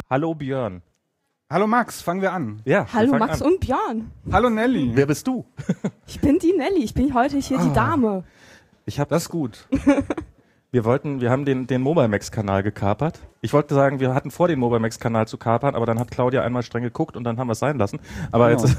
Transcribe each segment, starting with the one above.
Hallo Björn. Hallo Max, fangen wir an. Ja, Hallo wir Max an. und Björn. Hallo Nelly. Wer bist du? Ich bin die Nelly, ich bin heute hier die Dame. Das ist gut. Wir haben den Mobile-Max-Kanal gekapert. Ich wollte sagen, wir hatten vor, den Mobile-Max-Kanal zu kapern, aber dann hat Claudia einmal streng geguckt und dann haben wir es sein lassen. Aber Genau.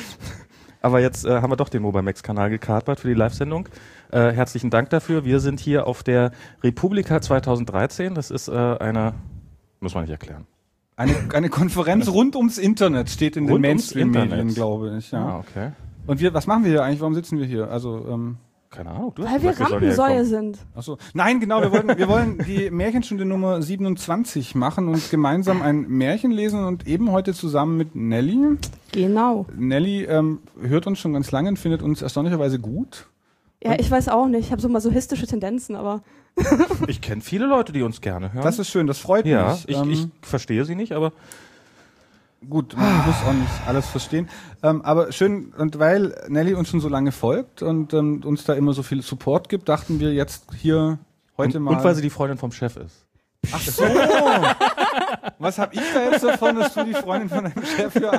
jetzt haben wir doch den Mobile-Max-Kanal gekapert für die Live-Sendung. Herzlichen Dank dafür. Wir sind hier auf der Republika 2013. Das ist muss man nicht erklären. Eine Konferenz rund ums Internet steht in den Rund ums Mainstream-Medien, Internet. glaube ich. Ja. Ah, okay. Und was machen wir hier eigentlich? Warum sitzen wir hier? Also, Keine Ahnung. Du hast Weil wir gesagt, sollen hierher Rampensäue kommen. sind. achso. Nein, genau, wir wollen die Märchenstunde Nummer 27 machen und gemeinsam ein Märchen lesen und eben heute zusammen mit Nelly. Genau. Nelly hört uns schon ganz lange und findet uns erstaunlicherweise gut. Ja, ich weiß auch nicht, ich habe so masochistische Tendenzen, aber Ich kenne viele Leute, die uns gerne hören. Das ist schön, das freut ja, mich. ich verstehe sie nicht, aber Gut, man muss auch nicht alles verstehen. Aber schön, und weil Nelly uns schon so lange folgt und uns da immer so viel Support gibt, dachten wir jetzt hier heute mal... und weil sie die Freundin vom Chef ist. Ach so! Was hab ich da jetzt davon, dass du die Freundin von deinem Chef hier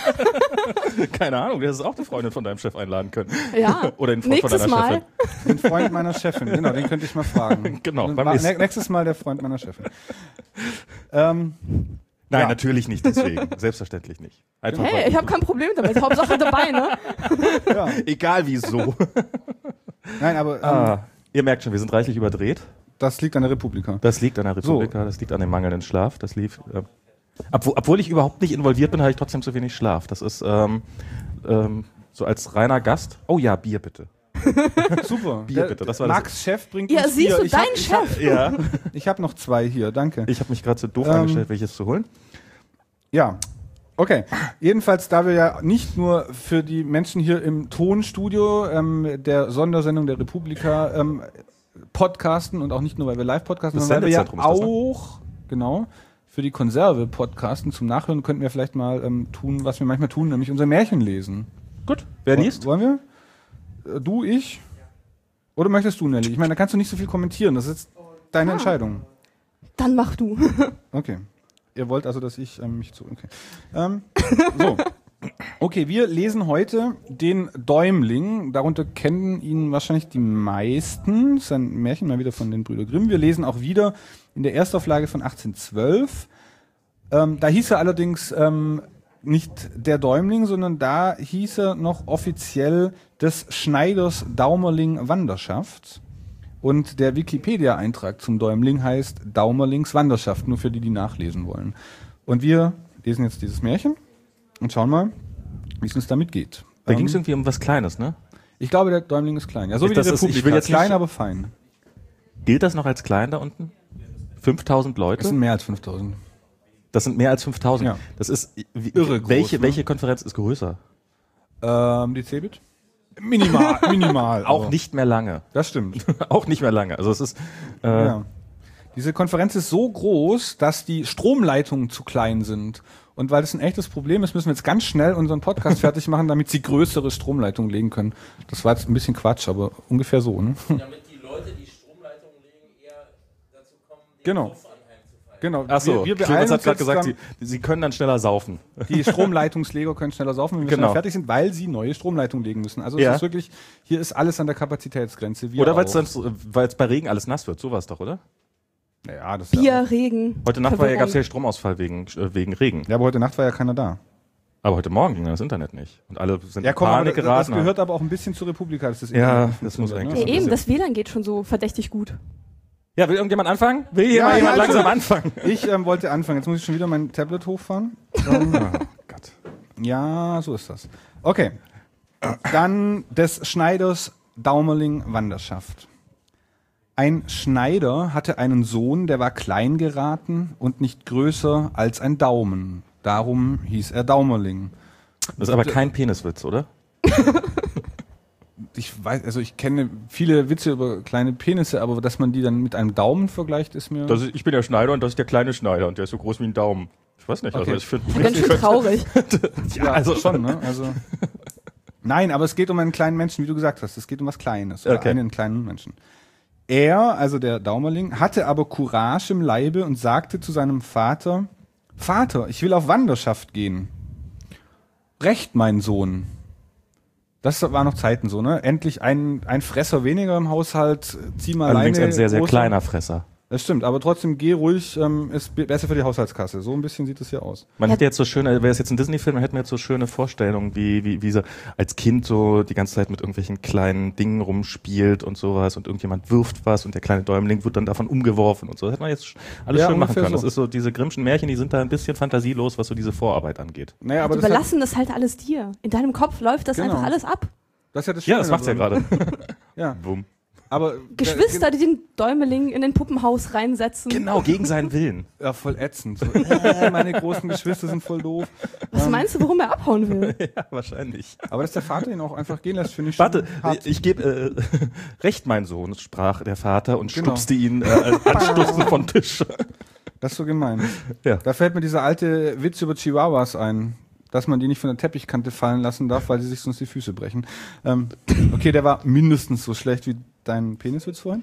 Keine Ahnung, du hättest auch die Freundin von deinem Chef einladen können. ja, Oder den Freund von nächstes deiner Mal. Chefin. Den Freund meiner Chefin, genau, den könnte ich mal fragen. Genau, Und beim nächsten- nächstes Mal der Freund meiner Chefin. Nein, Ja. natürlich nicht deswegen. Selbstverständlich nicht. Einfach Hey, weil- ich habe kein Problem damit, Hauptsache dabei, ne? Ja. Egal wieso. Nein, aber Ihr merkt schon, wir sind reichlich überdreht. das liegt an der Republika. Das liegt an der Republika, das liegt an dem mangelnden Schlaf. Das lief. Obwohl ich überhaupt nicht involviert bin, habe ich trotzdem zu wenig Schlaf. Das ist so als reiner Gast. Oh ja, Bier bitte. Super. Bier bitte, das war das- Max Chef bringt Ja, uns siehst Bier. du, Ich hab- dein ich hab- Chef. Ja. Ich habe noch 2 hier, danke. Ich habe mich gerade so doof angestellt, welches zu holen. Ja, okay. Jedenfalls, da wir ja nicht nur für die Menschen hier im Tonstudio der Sondersendung der Republika podcasten und auch nicht nur, weil wir live podcasten, Das sondern weil wir ja Sendezentrum ist das, ne? auch, genau, für die Konserve podcasten zum Nachhören könnten wir vielleicht mal tun, was wir manchmal tun, nämlich unser Märchen lesen. Gut. Wer liest? Wollen wir? Du, ich? Oder möchtest du, Nelly? Ich meine, da kannst du nicht so viel kommentieren, das ist deine Entscheidung. Dann mach du. Okay. Ihr wollt also, dass ich mich zu... Okay. So. Okay, wir lesen heute den Däumling. Darunter kennen ihn wahrscheinlich die meisten. Das ist ein Märchen mal wieder von den Brüder Grimm. Wir lesen auch wieder in der Erstauflage von 1812. Da hieß er allerdings nicht der Däumling, sondern da hieß er noch offiziell des Schneiders Daumerling Wanderschaft. Und der Wikipedia-Eintrag zum Däumling heißt Daumerlings Wanderschaft, nur für die, die nachlesen wollen. Und wir lesen jetzt dieses Märchen und schauen mal, wie es uns damit geht. Da ging es irgendwie um was Kleines, ne? Ich glaube, der Däumling ist klein. Ja, so Ist wie die das- ich Republika. will jetzt Klein, nicht- aber fein. Gilt das noch als klein da unten? 5000 Das Leute? sind mehr als 5000. Das sind mehr als 5000. Ja. Das ist Irre groß, ne? welche Konferenz ist größer? Die Cebit? Minimal. Auch aber nicht mehr lange. Das stimmt. Auch nicht mehr lange. Also es ist Ja. Diese Konferenz ist so groß, dass die Stromleitungen zu klein sind. Und weil das ein echtes Problem ist, müssen wir jetzt ganz schnell unseren Podcast fertig machen, damit sie größere Stromleitungen legen können. Das war jetzt ein bisschen Quatsch, aber ungefähr so, ne? Damit die Leute, die Stromleitungen legen, eher dazu kommen, den Genau. Puff anheimzufallen. Genau. Ach so, wir Clemens beeilen hat uns gerade jetzt gesagt, sie können dann schneller saufen. die Stromleitungsleger können schneller saufen, wenn wir Genau. schneller fertig sind, weil sie neue Stromleitungen legen müssen. Also Ja. es ist wirklich, hier ist alles an der Kapazitätsgrenze. Wir Oder auch. weil es bei Regen alles nass wird. So war es doch, oder? Ja, das Bier, Regen. Heute Nacht gab es Verwirrung. ja Stromausfall wegen Regen. Ja, aber heute Nacht war ja keiner da. Aber heute Morgen ging das Internet nicht. Und alle sind Ja, in komm, aber Panik das geraten. gehört aber auch ein bisschen zur Republika. Dass das Ja, Internet das muss funktioniert, eigentlich Ja, so eben, das WLAN geht schon so verdächtig gut. Ja, will irgendjemand anfangen? Will hier Ja, mal jemand ja, langsam anfangen? Ich wollte anfangen. Jetzt muss ich schon wieder mein Tablet hochfahren. Oh Gott. Ja, so ist das. Okay. Dann des Schneiders Daumerling Wanderschaft. Ein Schneider hatte einen Sohn, der war klein geraten und nicht größer als ein Daumen. Darum hieß er Daumerling. Das ist aber kein Peniswitz, oder? Ich weiß, also ich kenne viele Witze über kleine Penisse, aber dass man die dann mit einem Daumen vergleicht, ist mir... Ich bin der Schneider und das ist der kleine Schneider und der ist so groß wie ein Daumen. Ich weiß nicht, Okay. also ich finde... Ganz schön traurig. ja, also schon, ne? Also nein, aber es geht um einen kleinen Menschen, wie du gesagt hast. Es geht um was Kleines, oder Okay. einen kleinen Menschen. Er, also der Daumerling, hatte aber Courage im Leibe und sagte zu seinem Vater: Vater, ich will auf Wanderschaft gehen. Recht, mein Sohn. Das war noch Zeiten so, ne? Endlich ein Fresser weniger im Haushalt, zieh mal Allerdings alleine. ein sehr, sehr großer- kleiner Fresser. Das stimmt, aber trotzdem geh ruhig, ist besser für die Haushaltskasse. So ein bisschen sieht es hier aus. Man hätte jetzt so schöne, wäre es jetzt ein Disney-Film, man hätte mir jetzt so schöne Vorstellungen, wie so als Kind so die ganze Zeit mit irgendwelchen kleinen Dingen rumspielt und sowas und irgendjemand wirft was und der kleine Däumling wird dann davon umgeworfen und so. Das hätte man jetzt alles Ja, schön machen ungefähr können. so. Das ist so, diese Grimmschen Märchen, die sind da ein bisschen fantasielos, was so diese Vorarbeit angeht. Naja, aber Die das, überlassen das halt alles dir. In deinem Kopf läuft das Genau. einfach alles ab. das ist ja das Ja, Schöne das macht's ja daran. gerade. Ja, Bumm. aber Geschwister, die den Däumeling in den Puppenhaus reinsetzen. Genau, gegen seinen Willen. Ja, voll ätzend. So, meine großen Geschwister sind voll doof. Was meinst du, warum er abhauen will? Ja, wahrscheinlich. Aber dass der Vater ihn auch einfach gehen lässt, finde ich Warte, schon hart. ich gebe recht, mein Sohn, sprach der Vater und Genau. stupste ihn anstoßen vom Tisch. Das ist so gemein. Ja. Da fällt mir dieser alte Witz über Chihuahuas ein, dass man die nicht von der Teppichkante fallen lassen darf, weil sie sich sonst die Füße brechen. Okay, der war mindestens so schlecht wie dein Peniswitz vorhin.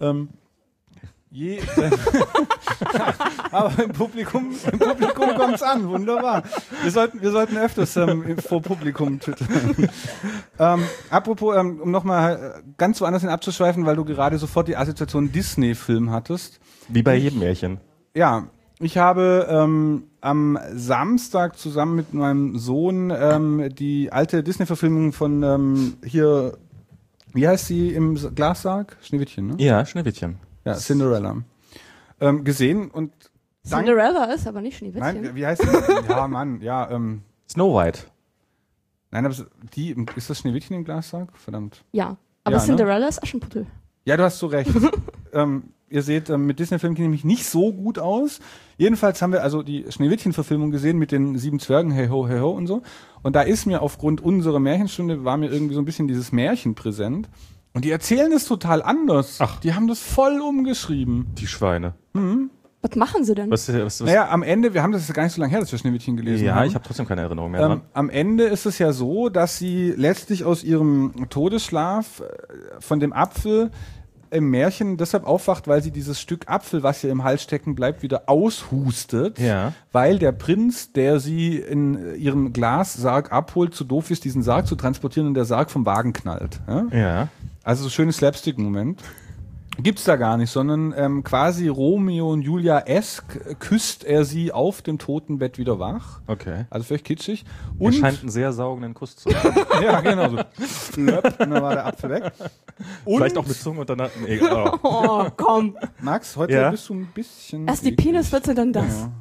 Aber im Publikum kommt's an, wunderbar. Wir sollten öfters vor Publikum twittern. Apropos, um nochmal ganz woanders hin abzuschweifen, weil du gerade sofort die Assoziation Disney-Film hattest. Wie bei jedem Märchen. Ja, ich habe am Samstag zusammen mit meinem Sohn die alte Disney-Verfilmung von hier, wie heißt sie im Glassarg? Schneewittchen, ne? Ja, Schneewittchen. Ja, Cinderella. Gesehen und Cinderella ist aber nicht Schneewittchen. Nein, wie heißt die? Ja, Mann, ja, Snow White. nein, aber ist das Schneewittchen im Glassarg? Verdammt. Ja, aber Ja, ne? Cinderella ist Aschenputtel. Ja, du hast so recht. Ihr seht, mit Disney-Filmen kenne ich mich nicht so gut aus. Jedenfalls haben wir also die Schneewittchen-Verfilmung gesehen mit den 7 Zwergen, hey ho und so. Und da ist mir aufgrund unserer Märchenstunde, war mir irgendwie so ein bisschen dieses Märchen präsent. Und die erzählen es total anders. Ach. Die haben das voll umgeschrieben. Die Schweine. Was machen sie denn? Was? Naja, am Ende, wir haben das ist gar nicht so lange her, dass wir Schneewittchen gelesen haben. Ja, ich habe trotzdem keine Erinnerung mehr dran. Am Ende ist es ja so, dass sie letztlich aus ihrem Todesschlaf von dem Apfel im Märchen deshalb aufwacht, weil sie dieses Stück Apfel, was ihr im Hals stecken bleibt, wieder aushustet, Ja. weil der Prinz, der sie in ihrem Glassarg abholt, zu doof ist, diesen Sarg zu transportieren und der Sarg vom Wagen knallt. Ja? Ja. Also so schönes Slapstick-Moment. Gibt's da gar nicht, sondern quasi Romeo und Julia-esk küsst er sie auf dem Totenbett wieder wach. Okay. Also völlig kitschig. Er Und scheint einen sehr saugenden Kuss zu haben. ja, genau so. Flöpp, und dann war der Apfel weg. Und Vielleicht auch mit Zunge und danach. Nee, oh. Oh, komm. Max, heute Ja? bist du ein bisschen. Erst die eklig. Peniswitze, dann das. Ja,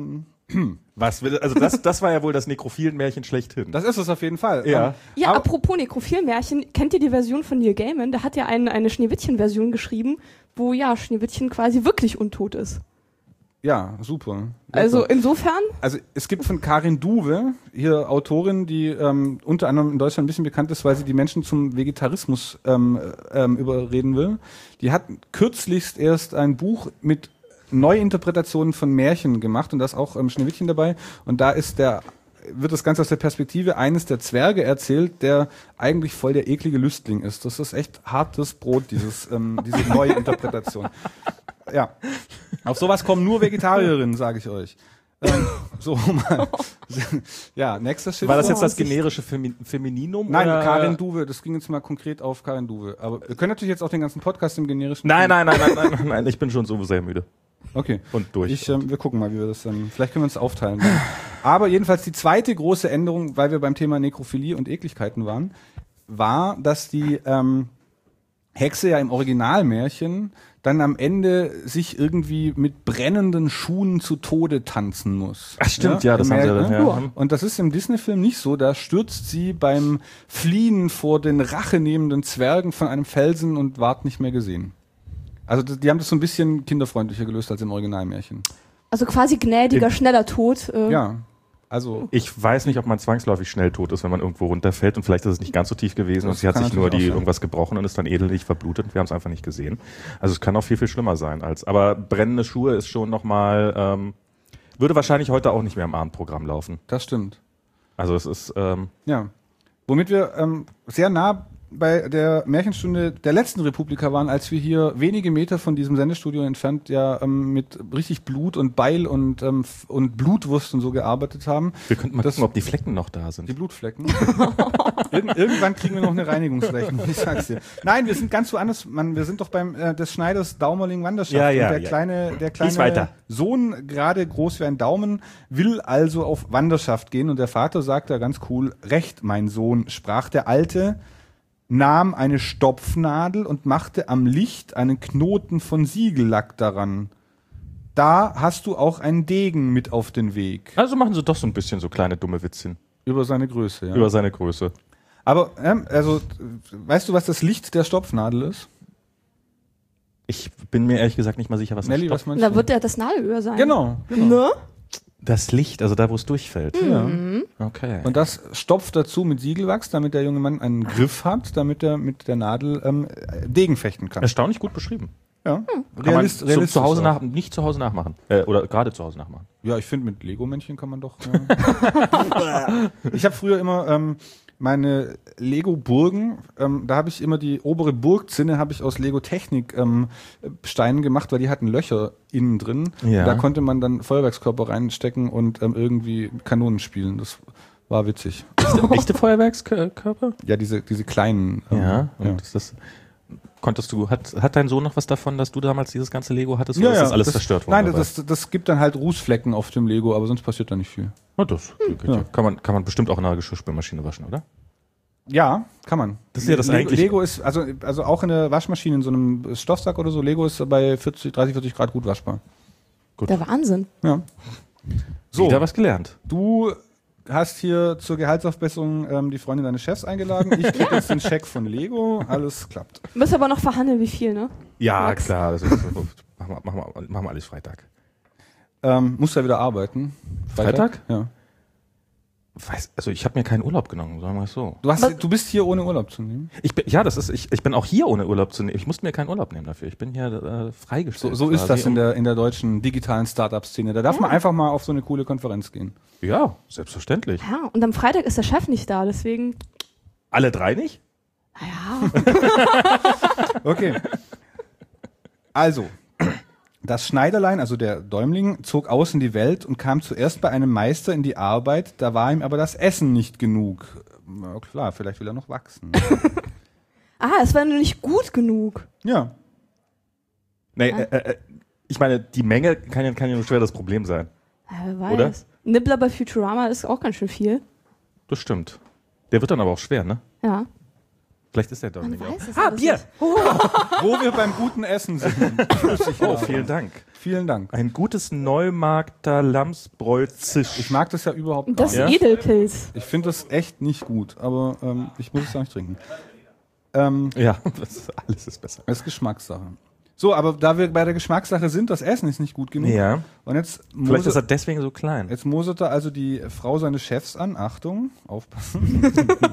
Was? Also das war ja wohl das Nekrophilen-Märchen schlechthin. das ist es auf jeden Fall. Ja. Ja, Aber- apropos Nekrophil-Märchen, kennt ihr die Version von Neil Gaiman? Der hat ja eine Schneewittchen-Version geschrieben, wo ja Schneewittchen quasi wirklich untot ist. Ja, super. Also insofern, Also es gibt von Karin Duwe, hier Autorin, die unter anderem in Deutschland ein bisschen bekannt ist, weil sie die Menschen zum Vegetarismus überreden will. Die hat kürzlichst erst ein Buch mit Neuinterpretationen von Märchen gemacht und da ist auch Schneewittchen dabei. Und da wird das Ganze aus der Perspektive eines der Zwerge erzählt, der eigentlich voll der eklige Lüstling ist. Das ist echt hartes Brot, diese neue Interpretation. Ja. Auf sowas kommen nur Vegetarierinnen, sage ich euch. So mal. Ja, nächster Schiff. War das jetzt das generische Femininum? Nein, oder? Karin Duwe, das ging jetzt mal konkret auf Karin Duwe. Aber wir können natürlich jetzt auch den ganzen Podcast im generischen. Nein, ich bin schon so sehr müde. Okay. Und durch. Wir gucken mal, wie wir das vielleicht können wir uns aufteilen. Dann. Aber jedenfalls die zweite große Änderung, weil wir beim Thema Nekrophilie und Ekligkeiten waren, war, dass die Hexe ja im Originalmärchen dann am Ende sich irgendwie mit brennenden Schuhen zu Tode tanzen muss. Ach stimmt, ja, das im haben sie Märchen, dann, ne? ja. Und das ist im Disney-Film nicht so. Da stürzt sie beim Fliehen vor den rachenehmenden Zwergen von einem Felsen und ward nicht mehr gesehen. Also die haben das so ein bisschen kinderfreundlicher gelöst als im Originalmärchen. also quasi gnädiger, schneller Tod. Ja, also Ich weiß nicht, ob man zwangsläufig schnell tot ist, wenn man irgendwo runterfällt und vielleicht ist es nicht ganz so tief gewesen und Das sie hat kann sich nur natürlich auch sein. irgendwas gebrochen und ist dann edelich verblutet. Wir haben es einfach nicht gesehen. Also es kann auch viel, viel schlimmer sein aber brennende Schuhe ist schon nochmal, würde wahrscheinlich heute auch nicht mehr im Abendprogramm laufen. das stimmt. Also es ist, Ja. Womit wir sehr nah bei der Märchenstunde der letzten Republika waren, als wir hier wenige Meter von diesem Sendestudio entfernt ja mit richtig Blut und Beil und Blutwurst und so gearbeitet haben. Wir könnten mal gucken, ob die Flecken noch da sind. Die Blutflecken. Irgendwann kriegen wir noch eine Reinigungsrechnung, ich sag's dir. Nein, wir sind ganz woanders, Mann, wir sind doch beim des Schneiders Daumerling Wanderschaft. Ja, und der kleine Sohn, gerade groß wie ein Daumen, will also auf Wanderschaft gehen und der Vater sagt da ganz cool, recht, mein Sohn, sprach der Alte, nahm eine Stopfnadel und machte am Licht einen Knoten von Siegellack daran. Da hast du auch einen Degen mit auf den Weg. Also machen sie doch so ein bisschen so kleine dumme Witzchen. Über seine Größe, ja. Über seine Größe. Aber, also, weißt du, was das Licht der Stopfnadel ist? Ich bin mir ehrlich gesagt nicht mal sicher, was Nelly, ein was Stoff... meinst Da du? wird ja das Nadelöhr sein. Genau. Ne? Das Licht, also da, wo es durchfällt. Ja. Okay. Und das stopft dazu mit Siegelwachs, damit der junge Mann einen Griff hat, damit er mit der Nadel Degen fechten kann. Erstaunlich gut beschrieben. Ja. Kann man Realistisch zu Hause auch. nicht zu Hause nachmachen. Oder gerade zu Hause nachmachen. Ja, ich finde, mit Lego-Männchen kann man doch. Ich habe früher immer meine Lego-Burgen, da habe ich immer die obere Burgzinne habe ich aus Lego-Technik Steinen gemacht, weil die hatten Löcher innen drin. Ja. Da konnte man dann Feuerwerkskörper reinstecken und irgendwie Kanonen spielen. Das war witzig. Echte Feuerwerkskörper? Ja, diese kleinen. Und hat dein Sohn noch was davon, dass du damals dieses ganze Lego hattest? Ja, oder ist ja, das alles zerstört worden? Nein, dabei? das gibt dann halt Rußflecken auf dem Lego, aber sonst passiert da nicht viel. Na, das geht Ja. ja. Kann man bestimmt auch in einer Geschirrspülmaschine waschen, oder? Ja, kann man. Das ist ja das Lego, eigentlich- Lego ist, also auch in der Waschmaschine, in so einem Stoffsack oder so, Lego ist bei 30, 40 Grad gut waschbar. Der Wahnsinn. Ja. So, Wieder was gelernt. du hast hier zur Gehaltsaufbesserung die Freundin deines Chefs eingeladen. Ich krieg jetzt den Scheck von Lego. Alles klappt. Müssen aber noch verhandeln, wie viel, ne? Ja, Max. klar. Das ist, machen wir alles Freitag. Musst du ja wieder arbeiten. Freitag? Ja. Also ich habe mir keinen Urlaub genommen, sagen wir es so. Du bist hier ohne Urlaub zu nehmen. Ich bin auch hier ohne Urlaub zu nehmen. Ich musste mir keinen Urlaub nehmen dafür. Ich bin hier freigestellt. So ist das quasi. in der deutschen digitalen Startup-Szene. Da darf man einfach mal auf so eine coole Konferenz gehen. Ja, selbstverständlich. Ja, und am Freitag ist der Chef nicht da, deswegen, Alle drei nicht? naja. Okay. Also, das Schneiderlein, also der Däumling, zog aus in die Welt und kam zuerst bei einem Meister in die Arbeit, da war ihm aber das Essen nicht genug. Na klar, vielleicht will er noch wachsen. Es war nur nicht gut genug. Ja. Nee, ich meine, die Menge kann ja nur schwer das Problem sein. Ja, wer weiß. Oder? Nibbler bei Futurama ist auch ganz schön viel. Das stimmt. Der wird dann aber auch schwer, ne? Ja. Vielleicht ist der doch Man nicht. weiß es Ah, alles Bier! nicht. Wo wir beim guten Essen sind. Oh, vielen Dank. Vielen Dank. Ein gutes Neumarkter Lamsbräu-Zisch. Ich mag das ja überhaupt nicht. Das Ja? Edelpilz. Ich finde das echt nicht gut, aber ich muss es auch nicht trinken. Ja, alles ist besser. Das ist Geschmackssache. So, aber da wir bei der Geschmackssache sind, das Essen ist nicht gut genug. Ja. Und jetzt Vielleicht ist er deswegen so klein. Jetzt mosert er also die Frau seines Chefs an. Achtung, aufpassen.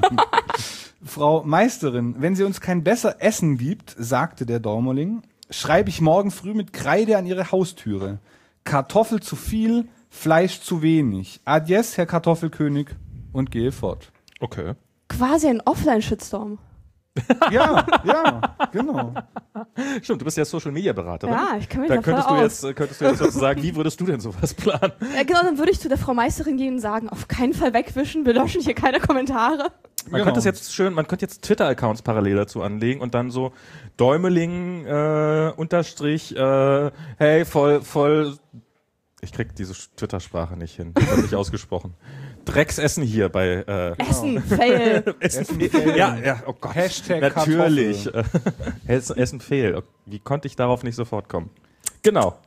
Frau Meisterin, wenn sie uns kein besser Essen gibt, sagte der Daumerling, schreibe ich morgen früh mit Kreide an ihre Haustüre. Kartoffel zu viel, Fleisch zu wenig. Adies, Herr Kartoffelkönig, und gehe fort. Okay. Quasi ein Offline-Shitstorm. Ja, genau. Stimmt, du bist ja Social-Media-Beraterin. Ja, ich kann mich Da da voll könntest du jetzt sozusagen, wie würdest du denn sowas planen? Ja, genau, dann würde ich zu der Frau Meisterin gehen und sagen, auf keinen Fall wegwischen, wir löschen hier keine Kommentare. Man könnte jetzt Twitter-Accounts parallel dazu anlegen und dann so Däumeling, Unterstrich, hey, voll, ich krieg diese Twitter-Sprache nicht hin, das wird nicht ausgesprochen. Drecksessen hier bei, Essen, Fail. Essen fehl. Ja, oh Gott. Hashtag natürlich. Essen fehl. Wie konnte ich darauf nicht sofort kommen? Genau.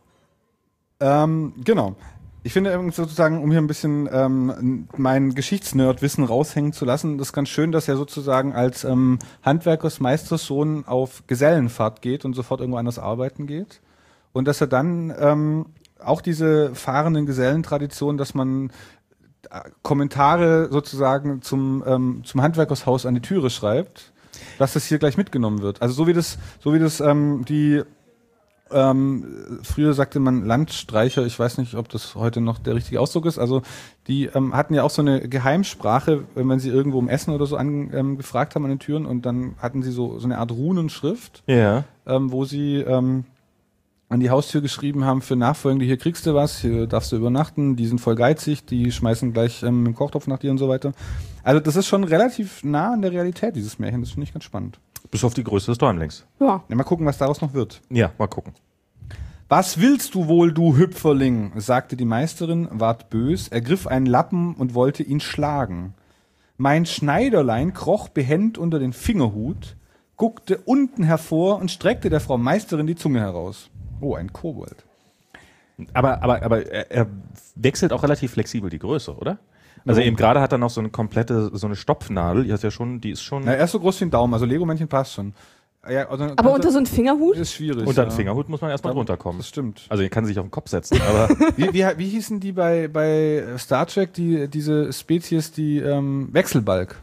Genau. Ich finde sozusagen, um hier ein bisschen mein Geschichtsnerdwissen raushängen zu lassen, das ist ganz schön, dass er sozusagen als Handwerkersmeistersohn auf Gesellenfahrt geht und sofort irgendwo anders arbeiten geht. Und dass er dann auch diese fahrenden Gesellentradition, dass man Kommentare sozusagen zum Handwerkershaus an die Türe schreibt, dass das hier gleich mitgenommen wird. Also so wie das die Früher sagte man Landstreicher, ich weiß nicht, ob das heute noch der richtige Ausdruck ist. Also die hatten ja auch so eine Geheimsprache, wenn sie irgendwo um Essen oder so gefragt haben an den Türen, und dann hatten sie so eine Art Runenschrift, Ja. wo sie an die Haustür geschrieben haben, für Nachfolgende, hier kriegst du was, hier darfst du übernachten, die sind voll geizig, die schmeißen gleich mit dem Kochtopf nach dir und so weiter. Also das ist schon relativ nah an der Realität, dieses Märchen, das finde ich ganz spannend. Bis auf die Größe des Däumlings. Ja. Ja, mal gucken, was daraus noch wird. Ja, mal gucken. Was willst du wohl, du Hüpferling? Sagte die Meisterin, ward bös, ergriff einen Lappen und wollte ihn schlagen. Mein Schneiderlein kroch behend unter den Fingerhut, guckte unten hervor und streckte der Frau Meisterin die Zunge heraus. Oh, ein Kobold. Aber er wechselt auch relativ flexibel die Größe, oder? Also eben gerade hat er noch so eine Stopfnadel, die ist schon Na, er ist so groß wie ein Daumen, also Lego-Männchen passt schon. Ja, also, Aber unter so einem Fingerhut? ist schwierig. unter den ja. Fingerhut muss man erstmal runterkommen. Das stimmt. Also er kann sich auf den Kopf setzen, aber Wie hießen die bei Star Trek, diese Spezies, die Wechselbalg?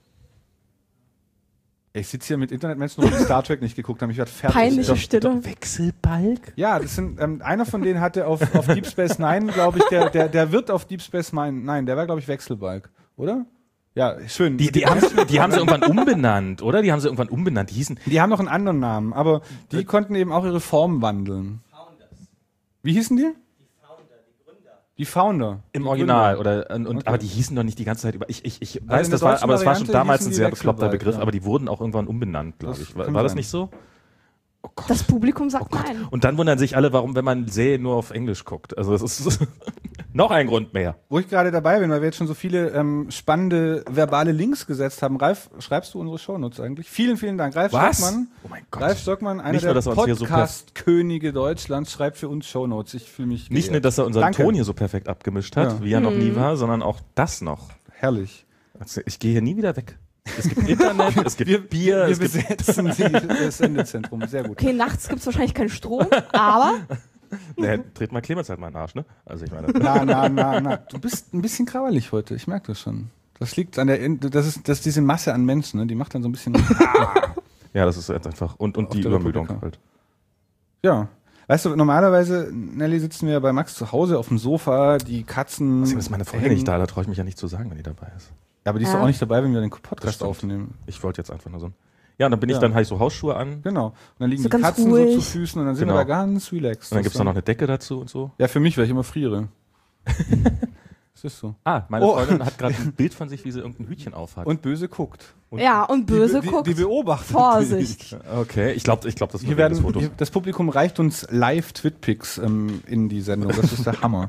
Ich sitze hier mit Internetmenschen, die Star Trek nicht geguckt haben. Ich werde fertig. Peinliche Stille. Wechselbalg? Ja, das sind einer von denen hatte auf Deep Space Nine, glaube ich, der wird auf Deep Space Nine. Nein, der war, glaube ich, Wechselbalg, oder? Ja, schön. Die haben sie irgendwann umbenannt, oder? Die haben sie irgendwann umbenannt. Die haben noch einen anderen Namen, aber die konnten eben auch ihre Form wandeln. Wie hießen die? Die Founder. Im Die Original, Gründer. oder? Okay. Aber die hießen doch nicht die ganze Zeit über. Ich in weiß, der das war, deutschen aber es war schon Variante damals hießen ein die sehr bekloppter Wechselbalg, Begriff, ja. aber die wurden auch irgendwann umbenannt, glaube Das ich. kann War das sein. nicht so? Oh Gott. Das Publikum sagt Oh Gott. nein. Und dann wundern sich alle, warum, wenn man Serie nur auf Englisch guckt. Also das ist noch ein Grund mehr. Wo ich gerade dabei bin, weil wir jetzt schon so viele spannende verbale Links gesetzt haben. Ralf, schreibst du unsere Shownotes eigentlich? Vielen, vielen Dank. Ralf Stockmann. Oh mein Gott. Ralf Stockmann, einer Nicht nur, der dass er uns hier so Podcast-Könige Deutschlands, schreibt für uns Shownotes. Ich fühle mich Nicht nur, geehrt. dass er unseren Danke. Ton hier so perfekt abgemischt hat, Ja. wie er noch nie war, sondern auch das noch. Herrlich. Also ich gehe hier nie wieder weg. Es gibt Internet, es gibt Bier, Wir es gibt besetzen das Sendezentrum. Sehr gut. Okay, nachts gibt's wahrscheinlich keinen Strom, aber Dreht mal Clemens halt mal in den Arsch, ne? Also ich meine. Na. Du bist ein bisschen grauerlich heute. Ich merke das schon. Das liegt an das ist diese Masse an Menschen, ne? Die macht dann so ein bisschen. Ja, das ist jetzt einfach. Und die der Übermüdung Republika. halt. Ja. Weißt du, normalerweise, Nelly, sitzen wir bei Max zu Hause auf dem Sofa, die Katzen. Deswegen ist meine Freundin nicht da, da traue ich mich ja nicht zu sagen, wenn die dabei ist. Ja, aber die ist Ja. doch auch nicht dabei, wenn wir den Podcast Das stimmt. aufnehmen. Ich wollte jetzt einfach nur so. Ja, und dann bin ich Ja. dann, habe ich so Hausschuhe an. Genau. Und dann liegen So die ganz Katzen so ruhig. zu Füßen und dann sind Genau. wir da ganz relaxed. Und dann gibt's da noch eine Decke dazu und so. Ja, für mich, weil ich immer friere. Das ist so. Ah, meine Oh. Freundin hat gerade ein Bild von sich, wie sie irgendein Hütchen aufhat. Und böse guckt. ja, und böse guckt. Die beobachtet. Vorsicht. Okay, ich glaube, das Hier wird werden, das Foto. das Publikum reicht uns live Twitpics in die Sendung. Das ist der Hammer.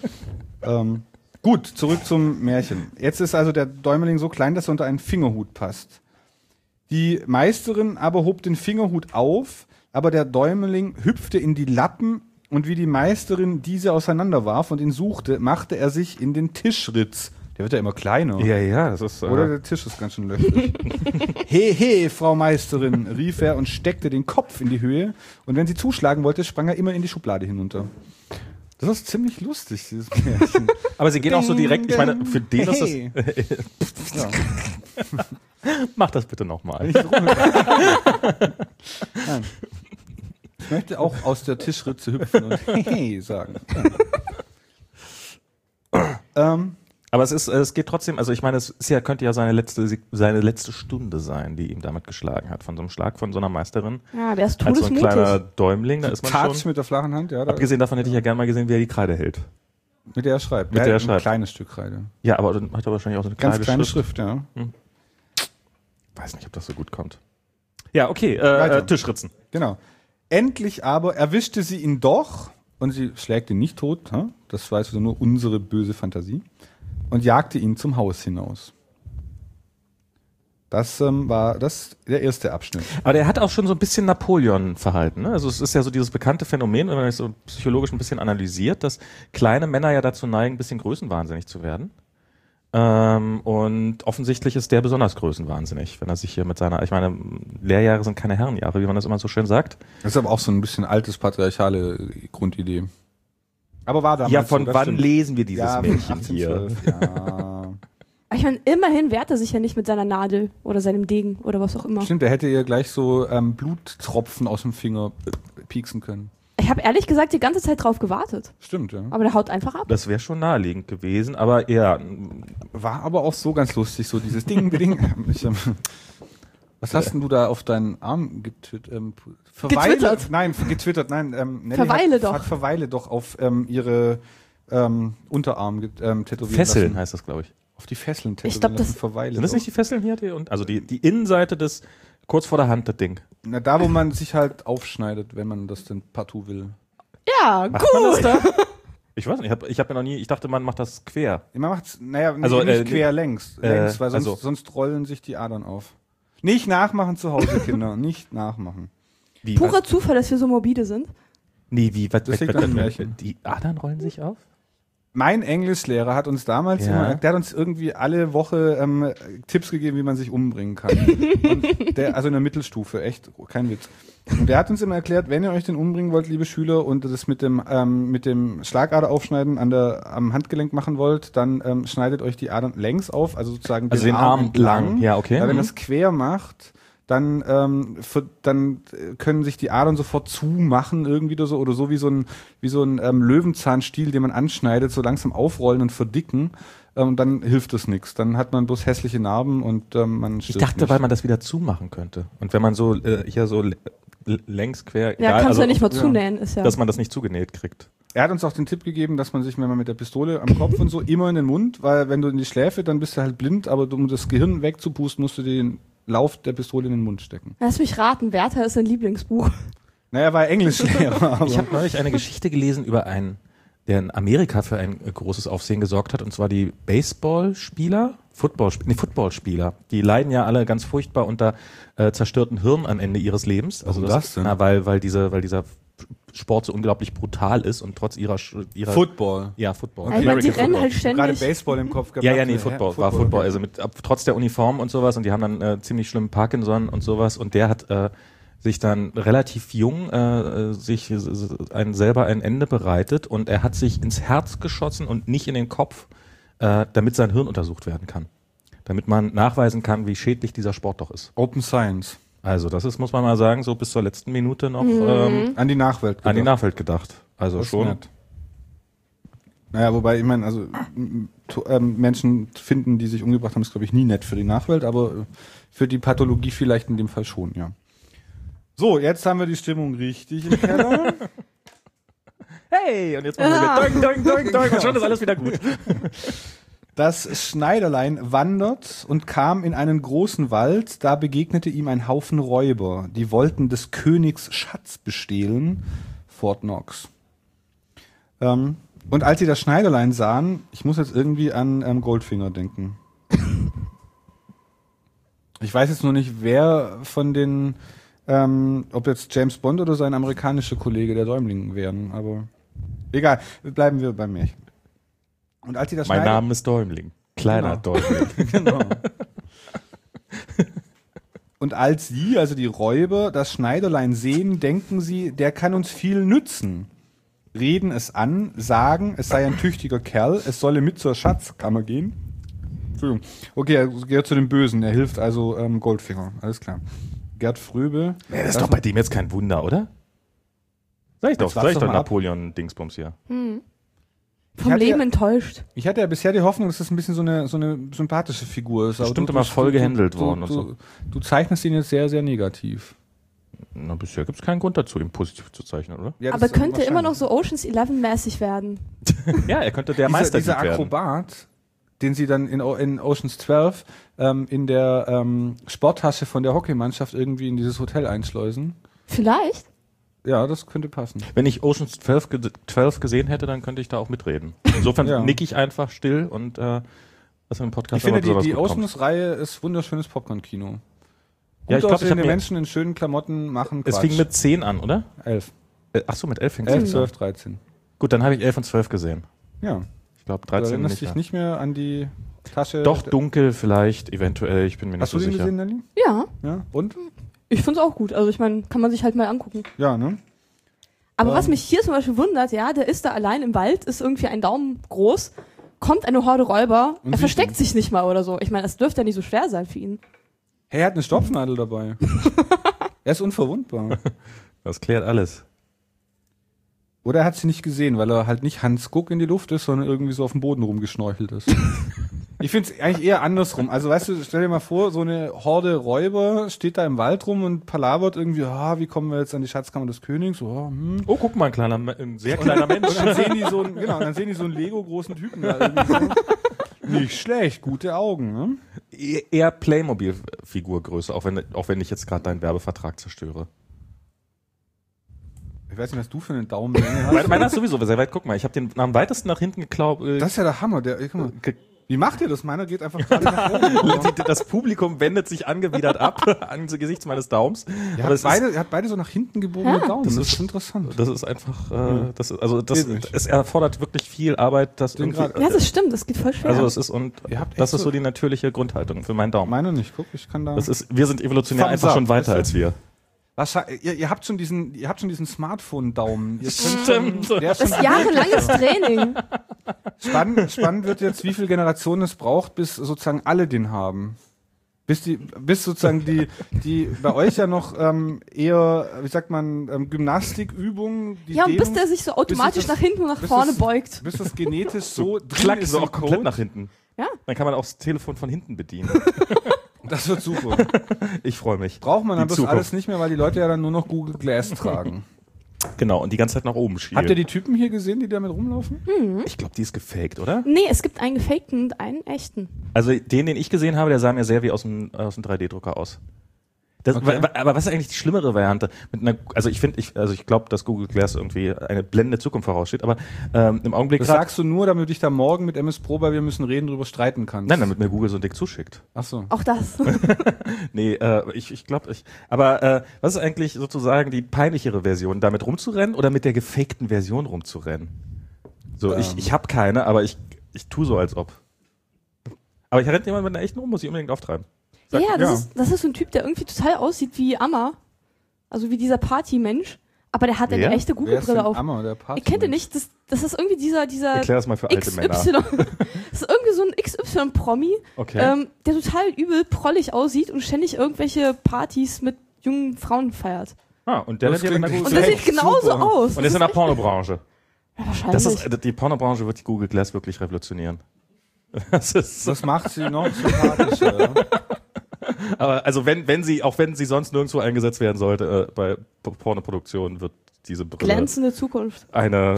Gut, zurück zum Märchen. Jetzt ist also der Däumeling so klein, dass er unter einen Fingerhut passt. Die Meisterin aber hob den Fingerhut auf, aber der Däumeling hüpfte in die Lappen, und wie die Meisterin diese auseinanderwarf und ihn suchte, machte er sich in den Tischritz. Der wird ja immer kleiner. Ja, das ist. Oder der Tisch ist ganz schön löchrig. He, Frau Meisterin, rief er und steckte den Kopf in die Höhe. Und wenn sie zuschlagen wollte, sprang er immer in die Schublade hinunter. Das ist ziemlich lustig, dieses Märchen. aber sie gehen auch so direkt, ich meine, für den ist Hey. das. Ja. Mach das bitte nochmal. Nein. Ich möchte auch aus der Tischritze hüpfen und hey sagen. Aber es geht trotzdem, also ich meine, es ist ja, könnte ja seine letzte Stunde sein, die ihm damit geschlagen hat. Von so einem Schlag von so einer Meisterin. Ja, der ist Als so ein todesmutig. kleiner Däumling, da ist man Tatsch schon. mit der flachen Hand, ja. Abgesehen davon hätte ich ja gerne mal gesehen, wie er die Kreide hält. Mit der er schreibt. Mit der er ein schreibt. kleines Stück Kreide. Ja, aber dann hat er wahrscheinlich auch so eine Ganz kleine Schrift. Schrift, ja. Weiß nicht, ob das so gut kommt. Ja, okay, Weiter. Tischritzen. Genau. Endlich aber erwischte sie ihn doch, und sie schlägt ihn nicht tot, das war also nur unsere böse Fantasie, und jagte ihn zum Haus hinaus. Das war der erste Abschnitt. Aber der hat auch schon so ein bisschen Napoleon-Verhalten. Ne? Also es ist ja so dieses bekannte Phänomen, wenn man das so psychologisch ein bisschen analysiert, dass kleine Männer ja dazu neigen, ein bisschen größenwahnsinnig zu werden. Und offensichtlich ist der besonders größenwahnsinnig, wenn er sich hier mit seiner, ich meine, Lehrjahre sind keine Herrenjahre, wie man das immer so schön sagt. Das ist aber auch so ein bisschen altes patriarchale Grundidee. Aber war damals Ja, von so, das wann stimmt. lesen wir dieses Ja, Märchen 1812, hier? ja. Aber ich meine, immerhin wehrt er sich ja nicht mit seiner Nadel oder seinem Degen oder was auch immer. Stimmt, der hätte ihr gleich so Bluttropfen aus dem Finger pieksen können. Ich habe ehrlich gesagt die ganze Zeit drauf gewartet. Stimmt, ja. Aber der haut einfach ab. Das wäre schon naheliegend gewesen, aber ja, War aber auch so ganz lustig, so dieses Ding. Was hast denn du da auf deinen Arm getwittert? Getwittert? Nein, getwittert, nein. Nelly Verweile hat, doch. Hat Verweile doch auf ihre Unterarm tätowieren Fesseln lassen. heißt das, glaube ich. Auf die Fesseln Ich glaub, das- Verweile. Sind das doch. nicht die Fesseln hier? Also die Innenseite des, kurz vor der Hand, das Ding. Na, da, wo man sich halt aufschneidet, wenn man das denn partout will. Ja, Macht man das gut. da? Ich weiß nicht, ich hab ja noch nie, ich dachte, man macht das quer. Man macht's, naja, Also, nicht quer längs, weil sonst, also- sonst rollen sich die Adern auf. Nicht nachmachen zu Hause, Kinder. Nicht nachmachen. Wie, Purer Zufall, dass wir so morbide sind. Nee, wie, was, Das liegt an dem Märchen. die Adern rollen sich auf? Mein Englischlehrer hat uns damals Ja. immer, der hat uns irgendwie alle Woche Tipps gegeben, wie man sich umbringen kann. Und also in der Mittelstufe, echt, kein Witz. Und der hat uns immer erklärt, wenn ihr euch denn umbringen wollt, liebe Schüler, und das mit dem Schlagaderaufschneiden am Handgelenk machen wollt, dann schneidet euch die Adern längs auf, also sozusagen Also den Arm lang. Ja, okay. Weil wenn Mhm. das quer macht, dann können sich die Adern sofort zumachen irgendwie oder so wie so ein Löwenzahnstiel, den man anschneidet, so langsam aufrollen und verdicken. Dann hilft es nichts. Dann hat man bloß hässliche Narben und man Ich stirbt dachte, nicht. weil man das wieder zumachen könnte. Und wenn man so hier so längs quer, Ja, kannst du ja nicht mal ja. zunähen, ist ja. dass man das nicht zugenäht kriegt. Er hat uns auch den Tipp gegeben, dass man sich, wenn man mit der Pistole am Kopf und so, immer in den Mund, weil wenn du in die Schläfe, dann bist du halt blind, aber um das Gehirn wegzupusten, musst du den Lauf der Pistole in den Mund stecken. Lass mich raten, Werther ist sein Lieblingsbuch. Naja, er war Englischlehrer. Aber Ich habe neulich eine Geschichte gelesen über einen, der in Amerika für ein großes Aufsehen gesorgt hat, und zwar die Footballspieler. Die leiden ja alle ganz furchtbar unter zerstörten Hirn am Ende ihres Lebens. Also Warum das denn? Na, weil dieser Sport so unglaublich brutal ist und trotz ihrer Football. Ja, Football. Ja, ich meine, die American rennen Football. halt Gerade ständig. Baseball im Kopf gehabt. Ja, nee, Football, war Football, okay. also trotz der Uniform und sowas, und die haben dann ziemlich schlimmen Parkinson und sowas, und der hat sich dann relativ jung selber ein Ende bereitet, und er hat sich ins Herz geschossen und nicht in den Kopf, damit sein Hirn untersucht werden kann. Damit man nachweisen kann, wie schädlich dieser Sport doch ist. Open Science. Also das ist, muss man mal sagen, so bis zur letzten Minute noch An die Nachwelt. an die gedacht. Nachwelt gedacht. Also Das ist schon. nett. Naja, wobei, ich meine, also Menschen finden, die sich umgebracht haben, ist, glaube ich, nie nett für die Nachwelt, aber für die Pathologie vielleicht in dem Fall schon, ja. So, jetzt haben wir die Stimmung richtig im Keller. Hey, und jetzt machen wir doink, doink, doink, doink, und schon ist alles wieder gut. Das Schneiderlein wandert und kam in einen großen Wald, da begegnete ihm ein Haufen Räuber, die wollten des Königs Schatz bestehlen, Fort Knox. Und als sie das Schneiderlein sahen, ich muss jetzt irgendwie an Goldfinger denken. Ich weiß jetzt nur nicht, wer von den, ob jetzt James Bond oder sein amerikanischer Kollege der Däumling wären, aber egal, bleiben wir beim Märchen. Und als sie das Mein Name ist Däumling. Kleiner Genau. Däumling. Genau. Und als sie, also die Räuber, das Schneiderlein sehen, denken sie, der kann uns viel nützen. Reden es an, sagen, es sei ein tüchtiger Kerl, es solle mit zur Schatzkammer gehen. Entschuldigung. Okay, er gehört zu den Bösen, er hilft also Goldfinger, alles klar. Gerd Fröbe. Das ist doch bei dem jetzt kein Wunder, oder? Sag ich doch warte doch mal ab. Napoleon-Dingsbums hier. Vom hatte Leben ja- enttäuscht. Ich hatte ja bisher die Hoffnung, dass das ein bisschen so eine sympathische Figur ist. aber Bestimmt immer voll gehandelt worden und so. Du zeichnest ihn jetzt sehr, sehr negativ. Na, bisher gibt es keinen Grund dazu, ihn positiv zu zeichnen, oder? Ja, Aber das ist könnte immer noch wahrscheinlich. so Ocean's 11-mäßig werden. Ja, er könnte der Meister dieser werden. Akrobat, den sie dann in Ocean's 12 in der Sporttasche von der Hockeymannschaft irgendwie in dieses Hotel einschleusen. Vielleicht? Ja, das könnte passen. Wenn ich Ocean's 12 gesehen hätte, dann könnte ich da auch mitreden. Insofern Ja. nick ich einfach still und was im Podcast Ich finde, aber besonders die gut kommt. Oceans-Reihe ist wunderschönes Popcorn-Kino. Ja, ich glaube, ich aussehende habe mir, Menschen in schönen Klamotten machen es Quatsch. fing mit 10 an, oder? 11. Ach so, mit 11 fing 11, es 12, an. 13. Gut, dann habe ich 11 und 12 gesehen. Ja. Ich glaube Du 13 erinnerst nicht dich mehr. nicht mehr an die Tasche. Doch, dunkel vielleicht, eventuell, ich bin mir nicht Hast so du den sicher. gesehen, Nelly? Ja, Ja. Und? ich find's auch gut. Also ich meine, kann man sich halt mal angucken. Ja, ne? Aber was mich hier zum Beispiel wundert, ja, der ist da allein im Wald, ist irgendwie ein Daumen groß, kommt eine Horde Räuber, Und er sieht versteckt ihn. sich nicht mal oder so. Ich meine, es dürfte ja nicht so schwer sein für ihn. Hey, er hat eine Stopfnadel dabei. Er ist unverwundbar. Das klärt alles. Oder er hat sie nicht gesehen, weil er halt nicht Hans Guck in die Luft ist, sondern irgendwie so auf dem Boden rumgeschnorchelt ist. Ich finde es eigentlich eher andersrum. Also weißt du, stell dir mal vor, so eine Horde Räuber steht da im Wald rum und palavert irgendwie, wie kommen wir jetzt an die Schatzkammer des Königs? Oh, guck mal, ein sehr kleiner Mensch. Und dann sehen die so einen, dann sehen die so einen Lego-großen Typen da irgendwie so. Nicht schlecht, gute Augen, ne? Eher Playmobil-Figurgröße, auch wenn ich jetzt gerade deinen Werbevertrag zerstöre. Ich weiß nicht, was du für einen Daumenlänge hast. Meiner ist sowieso sehr weit. Guck mal, ich habe den am weitesten nach hinten geglaubt. Das ist ja der Hammer. Guck mal. Wie macht ihr das? Meiner geht einfach gerade nach oben. Das Publikum wendet sich angewidert ab angesichts meines Daums. Er hat beide so nach hinten gebogene Daumen. Das ist interessant. Das ist einfach, es erfordert wirklich viel Arbeit. Ja, das stimmt, das geht voll schwer. Also es ist das ist so die natürliche Grundhaltung für meinen Daumen. Meiner nicht, guck, ich kann da. Wir sind evolutionär einfach schon weiter als wir. Ihr habt schon diesen Smartphone-Daumen. Stimmt. Das ist jahrelanges Training. Spannend wird jetzt, wie viele Generationen es braucht, bis sozusagen alle den haben. Bis sozusagen die bei euch ja noch eher, wie sagt man, Gymnastikübungen. Und bis der sich so automatisch nach hinten und nach vorne beugt. Bis das genetisch so drin ist. So auch komplett nach hinten. Ja. Dann kann man auch das Telefon von hinten bedienen. Das wird super. Ich freue mich. Braucht man dann das alles nicht mehr, weil die Leute ja dann nur noch Google Glass tragen. Genau, und die ganze Zeit nach oben schielen. Habt ihr die Typen hier gesehen, die damit rumlaufen? Ich glaube, die ist gefaked, oder? Nee, es gibt einen gefakten und einen echten. Also den ich gesehen habe, der sah mir sehr wie aus dem 3D-Drucker aus. Aber was ist eigentlich die schlimmere Variante? Ich glaube, dass Google Glass irgendwie eine blendende Zukunft voraussteht, aber im Augenblick... Das sagst du nur, damit du dich da morgen mit MS Pro, weil wir müssen reden, drüber streiten kannst. Nein, damit mir Google so ein Ding zuschickt. Ach so. Auch das. Nee, ich glaube nicht. Aber was ist eigentlich sozusagen die peinlichere Version? Damit rumzurennen oder mit der gefakten Version rumzurennen? So, ich habe keine, aber ich tue so, als ob. Aber ich renne jemand mit einer echten rum, muss ich unbedingt auftreiben. Das ist so ein Typ, der irgendwie total aussieht wie Amma. Also wie dieser Partymensch. Aber der hat eine echte Google-Brille auf. Amma, der Ihr kennt ihn nicht. Das ist irgendwie dieser Erklär das mal für alte Männer. Das ist irgendwie so ein XY-Promi, okay. Der total übel prollig aussieht und ständig irgendwelche Partys mit jungen Frauen feiert. Und der sieht genauso aus. Und der ist in der Pornobranche. Ja, wahrscheinlich. Die Pornobranche wird die Google Glass wirklich revolutionieren. Das macht sie noch sympathischer. Ja. Aber also wenn sie sonst nirgendwo eingesetzt werden sollte, bei Pornoproduktion wird diese Brille glänzende Zukunft. Eine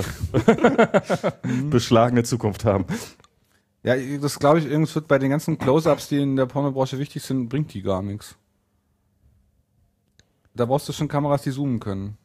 beschlagene Zukunft haben. Ja, das glaube ich, irgendwas wird bei den ganzen Close-Ups, die in der Pornobranche wichtig sind, bringt die gar nichts. Da brauchst du schon Kameras, die zoomen können.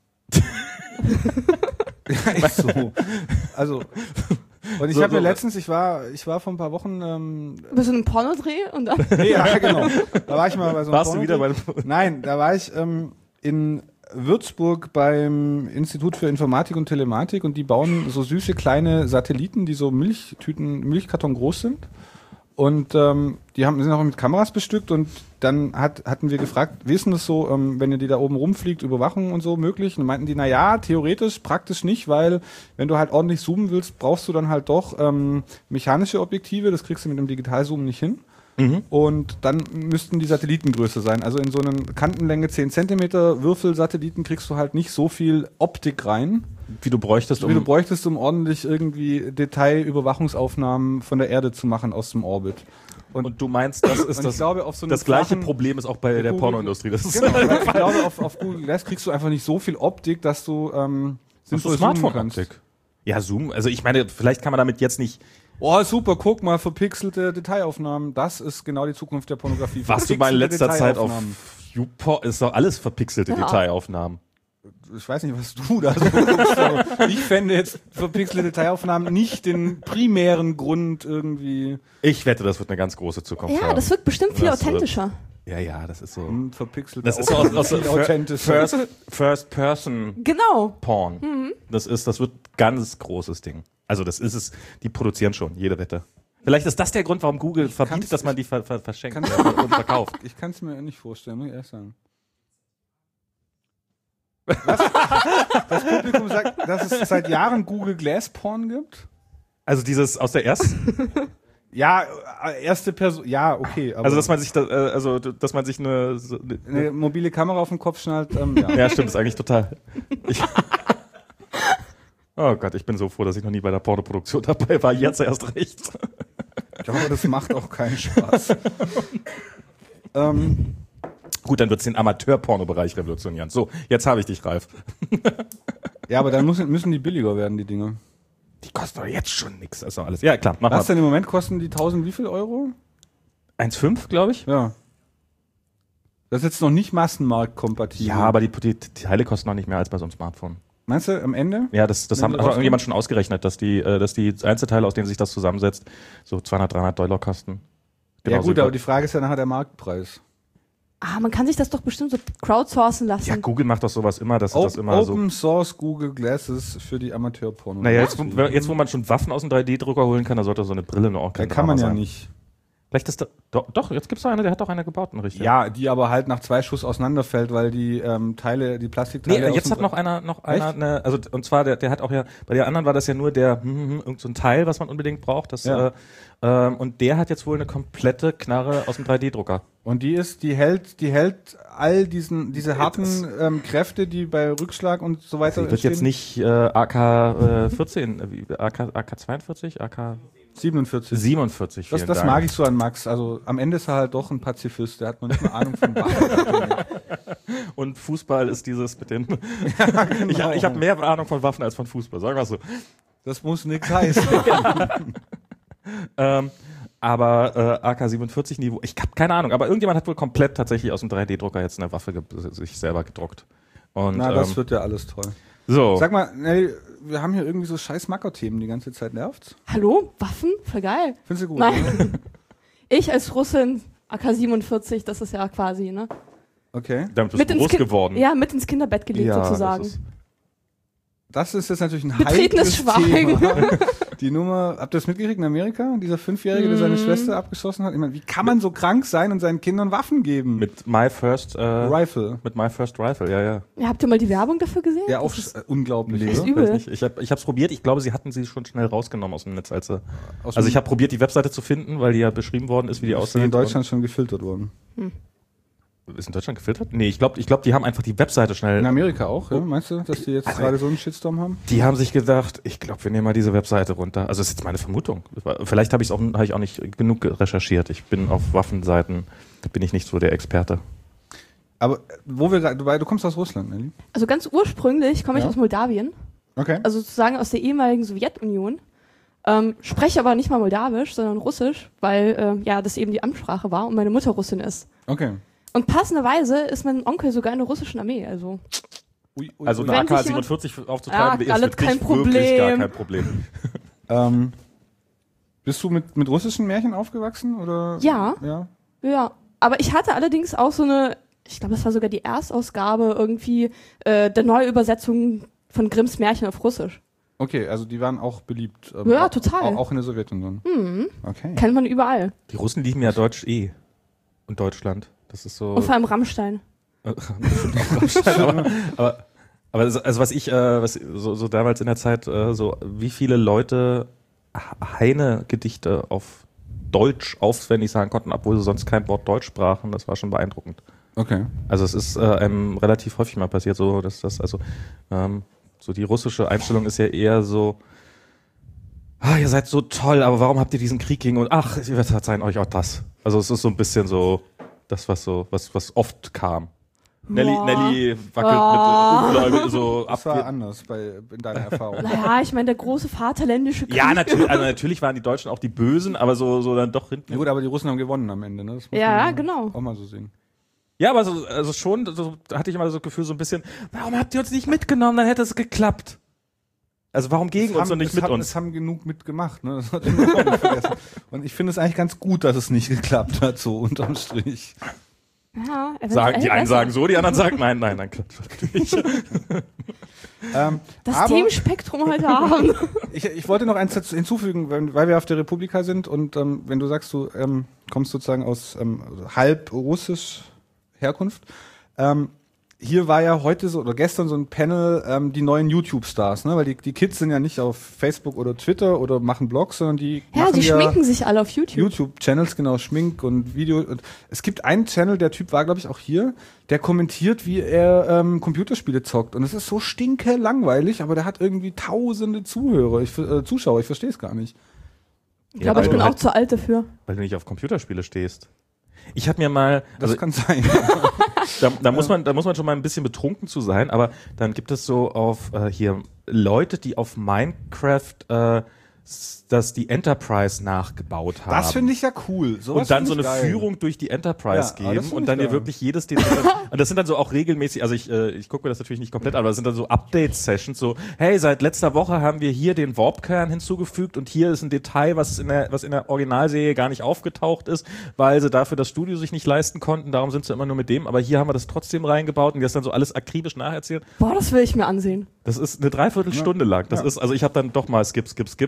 Ja, echt so. Also, und ich habe mir letztens, ich war vor ein paar Wochen bist du in einem Pornodreh und dann? Ja, genau. Da war ich mal bei so einem Warst du wieder bei Nein, da war ich in Würzburg beim Institut für Informatik und Telematik und die bauen so süße kleine Satelliten, die so Milchkarton groß sind. Und die sind auch mit Kameras bestückt und dann hatten wir gefragt, wie ist denn das so, wenn ihr die da oben rumfliegt, Überwachung und so möglich? Und meinten die, theoretisch, praktisch nicht, weil wenn du halt ordentlich zoomen willst, brauchst du dann halt doch mechanische Objektive, das kriegst du mit dem Digitalzoom nicht hin. Und dann müssten die Satellitengröße sein. Also in so einen Kantenlänge 10 cm Würfelsatelliten kriegst du halt nicht so viel Optik rein. Wie du bräuchtest, um ordentlich irgendwie Detailüberwachungsaufnahmen von der Erde zu machen aus dem Orbit. Und du meinst, das ist das, glaube, auf so das gleiche Problem ist auch bei der Pornoindustrie. Das genau, ich glaube, auf Google Glass kriegst du einfach nicht so viel Optik, dass du sinnvoll zoomen kannst. Ja, Zoom. Also ich meine, vielleicht kann man damit jetzt nicht... Oh, super, guck mal, verpixelte Detailaufnahmen. Das ist genau die Zukunft der Pornografie. Warst du mal in letzter Zeit auf YouPorn? Ist doch alles verpixelte Detailaufnahmen. Ich weiß nicht, was du da so guckst, aber ich fände jetzt verpixelte Detailaufnahmen nicht den primären Grund irgendwie. Ich wette, das wird eine ganz große Zukunft haben. Ja, das wird bestimmt viel authentischer. Ja, das ist so. Verpixelte das ist so aus authentischer. First Person. Genau. Porn. Das wird ganz großes Ding. Also das ist es, die produzieren schon, jede Wette. Vielleicht ist das der Grund, warum Google verbietet, dass man die verschenkt und verkauft. Ich kann es mir nicht vorstellen, muss ich erst sagen. Das Publikum sagt, dass es seit Jahren Google Glass Porn gibt? Also dieses aus der ersten? Ja, erste Person, ja, okay. Aber also dass man sich eine mobile Kamera auf den Kopf schnallt, ja. Ja, stimmt, ist eigentlich total. Oh Gott, ich bin so froh, dass ich noch nie bei der Pornoproduktion dabei war. Jetzt erst recht. Ich glaube, das macht auch keinen Spaß. Gut, dann wird's den Amateur-Porno-Bereich revolutionieren. So, jetzt habe ich dich, Ralf. Ja, aber dann müssen die billiger werden, die Dinge. Die kosten doch jetzt schon nix. Also alles. Ja, klar, mach Was mal. denn im Moment kosten die 1000 wie viel Euro? 1,5, glaube ich. Ja. Das ist jetzt noch nicht massenmarktkompatibel. Ja, aber die Teile kosten noch nicht mehr als bei so einem Smartphone. Meinst du am Ende? Ja, das Wenn haben die also rauskommen? irgendjemand schon ausgerechnet, dass die Einzelteile, aus denen sich das zusammensetzt, so $200-300 kosten. Ja Genauso gut, wie- aber die Frage ist ja nachher der Marktpreis. Man kann sich das doch bestimmt so crowdsourcen lassen. ja, Google macht doch sowas immer, dass das immer so. Open Source Google Glasses für die Amateurporno. Naja, jetzt wo man schon Waffen aus dem 3D-Drucker holen kann, da sollte so eine Brille nur auch Da kein kann man Drama ja sein. nicht. Vielleicht ist da, doch, jetzt gibt's da eine, der hat doch eine gebaut, einen richtigen. Ja, die aber halt nach 2 Schuss auseinanderfällt, weil die die Plastikteile... Nee, aus jetzt dem- hat noch einer Echt? eine, also und zwar der hat auch ja, bei der anderen war das ja nur der irgend so ein Teil, was man unbedingt braucht, das Ja. und der hat jetzt wohl eine komplette Knarre aus dem 3D-Drucker. Und die hält all diese harten Kräfte, die bei Rückschlag und so weiter Die wird jetzt nicht AK-14, AK-42, AK 47. 47. Das mag ich so an Max. Also am Ende ist er halt doch ein Pazifist. Der hat noch nicht mal Ahnung von Waffen. Und Fußball ist dieses mit den. Genau. Ich habe mehr Ahnung von Waffen als von Fußball, sagen wir so. Das muss nichts heißen. Aber AK-47-Niveau, ich habe keine Ahnung, aber irgendjemand hat wohl komplett tatsächlich aus dem 3D-Drucker jetzt eine Waffe sich selber gedruckt. Und, Na, das wird ja alles toll. so. Sag mal, Nelly, wir haben hier irgendwie so scheiß Macker-Themen die ganze Zeit. Nervt's? Hallo? Waffen? Voll geil. Findest du gut? Nein. Ich als Russin, AK-47, das ist ja quasi, ne? Okay. Damit bist du groß geworden. Ja, mit ins Kinderbett gelegt Ja, sozusagen. Das ist jetzt natürlich ein Betretenes heikles Schweigen. Thema. Die Nummer, habt ihr das mitgekriegt in Amerika? Dieser 5-Jährige, der seine Schwester abgeschossen hat? Ich meine, wie kann man so krank sein und seinen Kindern Waffen geben? Mit My First Rifle. Mit My First Rifle, ja. Ja, habt ihr mal die Werbung dafür gesehen? Ja, auch Das ist unglaublich. ist oder? übel. Weiß nicht. Ich hab's probiert. Ich glaube, sie hatten sie schon schnell rausgenommen aus dem Netz, als sie. Aus Also dem- ich habe probiert, die Webseite zu finden, weil die ja beschrieben worden ist, wie die Ist aussieht. in Deutschland schon gefiltert worden. Ist in Deutschland gefiltert? Nee, ich glaube, die haben einfach die Webseite schnell. In Amerika auch, ja? Meinst du, dass die jetzt gerade so einen Shitstorm haben? Die haben sich gedacht, ich glaube, wir nehmen mal diese Webseite runter. Also das ist jetzt meine Vermutung. Vielleicht habe ich auch nicht genug recherchiert. Ich bin auf Waffenseiten, bin ich nicht so der Experte. Aber wo wir gerade, du kommst aus Russland, Nelly? Also ganz ursprünglich komme ich Ja. aus Moldawien, Okay. also sozusagen aus der ehemaligen Sowjetunion. Spreche aber nicht mal Moldawisch, sondern Russisch, weil ja das eben die Amtssprache war und meine Mutter Russin ist. Okay. Und passenderweise ist mein Onkel sogar in der russischen Armee, also. Ui, Also Wenn eine sich AK-47 aufzutreiben, Ja, alles ist für dich kein wirklich gar Problem. kein Problem. Bist du mit russischen Märchen aufgewachsen? Oder? Ja. Ja. Ja, aber ich hatte allerdings auch so eine, ich glaube, das war sogar die Erstausgabe irgendwie der Neuübersetzung von Grimms Märchen auf Russisch. Okay, also die waren auch beliebt. Ja, auch, total. Auch in der Sowjetunion. Okay. Kennt man überall. Die Russen lieben ja Deutsch und Deutschland. Das ist so. Und vor allem Rammstein. aber also was ich so damals in der Zeit so wie viele Leute Heine-Gedichte auf Deutsch auswendig sagen konnten, obwohl sie sonst kein Wort Deutsch sprachen, das war schon beeindruckend. Okay. Also es ist einem relativ häufig mal passiert, so dass das so die russische Einstellung ist ja eher so, ihr seid so toll, aber warum habt ihr diesen Krieg gegen uns? Ach, wir verzeihen euch auch das. Also es ist so ein bisschen so das, was oft kam. Nelly wackelt mit so Das war ab. anders in deiner Erfahrung. Naja, ich meine, der große Vaterländische Krieg. Ja, natürlich waren die Deutschen auch die Bösen, aber so dann doch hinten. Ja gut, aber die Russen haben gewonnen am Ende, ne? Das muss Ja, man genau. auch mal so sehen. Ja, aber also schon, so hatte ich immer so das Gefühl, so ein bisschen, warum habt ihr uns nicht mitgenommen, dann hätte es geklappt. Also warum gegen uns und nicht mit uns? Es haben genug mitgemacht, ne? Das hat man auch nicht vergessen. Und ich finde es eigentlich ganz gut, dass es nicht geklappt hat, so unterm Strich. Ja, Die einen besser. sagen so, die anderen sagen nein, klappt wirklich. Das aber- Themenspektrum heute Abend. Ich wollte noch eins dazu hinzufügen, weil wir auf der Republika sind und wenn du sagst, du kommst sozusagen aus halb russisch Herkunft, hier war ja heute so oder gestern so ein Panel, die neuen YouTube-Stars, ne? Weil die Kids sind ja nicht auf Facebook oder Twitter oder machen Blogs, sondern die machen die schminken sich alle auf YouTube. YouTube-Channels, genau, Schmink und Video. Und es gibt einen Channel, der Typ war, glaube ich, auch hier, der kommentiert, wie er Computerspiele zockt. Und es ist so stinke langweilig, aber der hat irgendwie tausende Zuschauer. Ich verstehe es gar nicht. Ich glaube, ich bin auch zu alt dafür. Weil du nicht auf Computerspiele stehst. Ich habe mir mal, Das kann sein. da muss man schon mal ein bisschen betrunken zu sein, aber dann gibt es so auf hier Leute, die auf Minecraft die Enterprise nachgebaut haben. Das finde ich ja cool. Sowas Und dann so find eine ich geil. Führung durch die Enterprise Ja, das geben find und ich dann dir geil. wirklich jedes Detail. Und das sind dann so auch regelmäßig, also ich gucke mir das natürlich nicht komplett an, aber das sind dann so Update-Sessions, so, hey, seit letzter Woche haben wir hier den Warp-Kern hinzugefügt und hier ist ein Detail, was in der Originalserie gar nicht aufgetaucht ist, weil sie dafür das Studio sich nicht leisten konnten, darum sind sie immer nur mit dem, aber hier haben wir das trotzdem reingebaut und das dann so alles akribisch nacherzählt. Boah, das will ich mir ansehen. Das ist eine Dreiviertelstunde lang. Das ist, also ich habe dann doch mal Skip,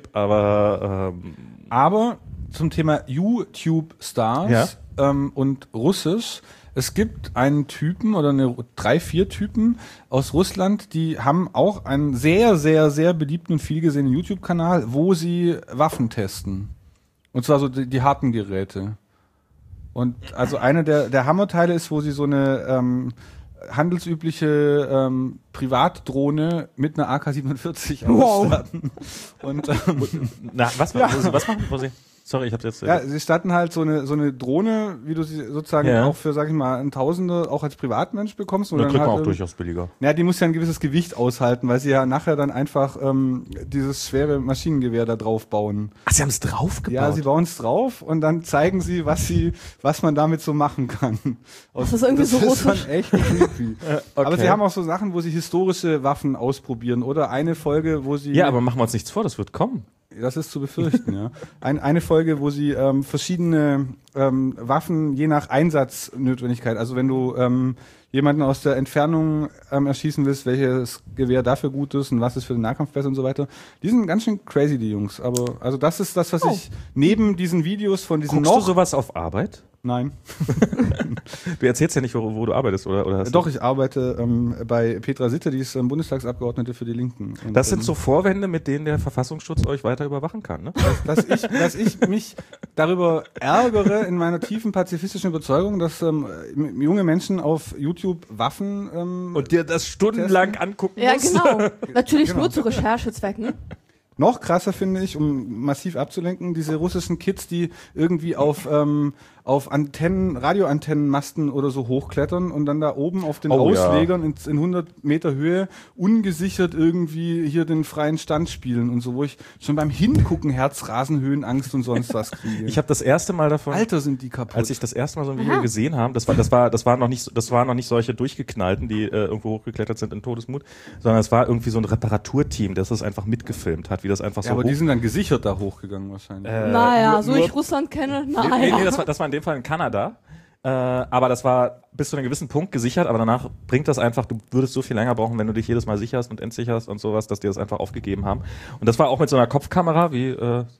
Aber zum Thema YouTube-Stars und Russisch, es gibt einen Typen oder 3-4 Typen aus Russland, die haben auch einen sehr, sehr, sehr beliebten und vielgesehenen YouTube-Kanal, wo sie Waffen testen. Und zwar so die harten Geräte. Und also eine der Hammerteile ist, wo sie so eine handelsübliche Privatdrohne mit einer AK-47 ausstatten. Und was machen Sie? Sorry, ich habe jetzt. ja, sie statten halt so eine Drohne, wie du sie sozusagen auch für, sag ich mal, ein Tausende auch als Privatmensch bekommst. Und da dann kriegt man halt auch durchaus billiger. Ja, die muss ja ein gewisses Gewicht aushalten, weil sie ja nachher dann einfach dieses schwere Maschinengewehr da drauf bauen. Ach, Sie haben es draufgebaut? Ja, sie bauen es drauf und dann zeigen sie, was man damit so machen kann. Das ist irgendwie so Das ist russisch. schon echt creepy. Okay. Aber sie haben auch so Sachen, wo sie historische Waffen ausprobieren oder eine Folge, wo sie... Ja, aber machen wir uns nichts vor, das wird kommen. Das ist zu befürchten, ja. Eine Folge, wo sie verschiedene Waffen je nach Einsatznotwendigkeit, also wenn du jemanden aus der Entfernung erschießen willst, welches Gewehr dafür gut ist und was ist für den Nahkampf besser und so weiter. Die sind ganz schön crazy, die Jungs. Aber also das ist das, was ich neben diesen Videos von diesen Guckst du sowas auf Arbeit? Nein. Du erzählst ja nicht, wo du arbeitest, oder hast Doch, ich arbeite bei Petra Sitte, die ist Bundestagsabgeordnete für die Linken. Und, das sind so Vorwände, mit denen der Verfassungsschutz euch weiter überwachen kann, ne? dass ich mich darüber ärgere in meiner tiefen pazifistischen Überzeugung, dass junge Menschen auf YouTube Waffen Und dir das stundenlang angucken Ja, musst. genau. Natürlich nur zu Recherchezwecken. noch krasser finde ich, um massiv abzulenken, diese russischen Kids, die irgendwie auf Antennen, Radioantennenmasten oder so hochklettern und dann da oben auf den Auslegern in 100 Meter Höhe ungesichert irgendwie hier den freien Stand spielen und so, wo ich schon beim Hingucken Herzrasenhöhenangst und sonst was kriege. Ich habe das erste Mal davon, Alter, sind die kaputt. als ich das erste Mal so ein Video gesehen habe, das war noch nicht solche durchgeknallten, die irgendwo hochgeklettert sind in Todesmut, sondern es war irgendwie so ein Reparaturteam, das das einfach mitgefilmt hat, wie das einfach ja, so aber die sind dann gesichert da hochgegangen wahrscheinlich. Naja, so nur- ich Russland kenne, Nee, naja. das war in dem Fall in Kanada. Aber das war bis zu einem gewissen Punkt gesichert, aber danach bringt das einfach, du würdest so viel länger brauchen, wenn du dich jedes Mal sicherst und entsicherst und sowas, dass die das einfach aufgegeben haben. Und das war auch mit so einer Kopfkamera, wie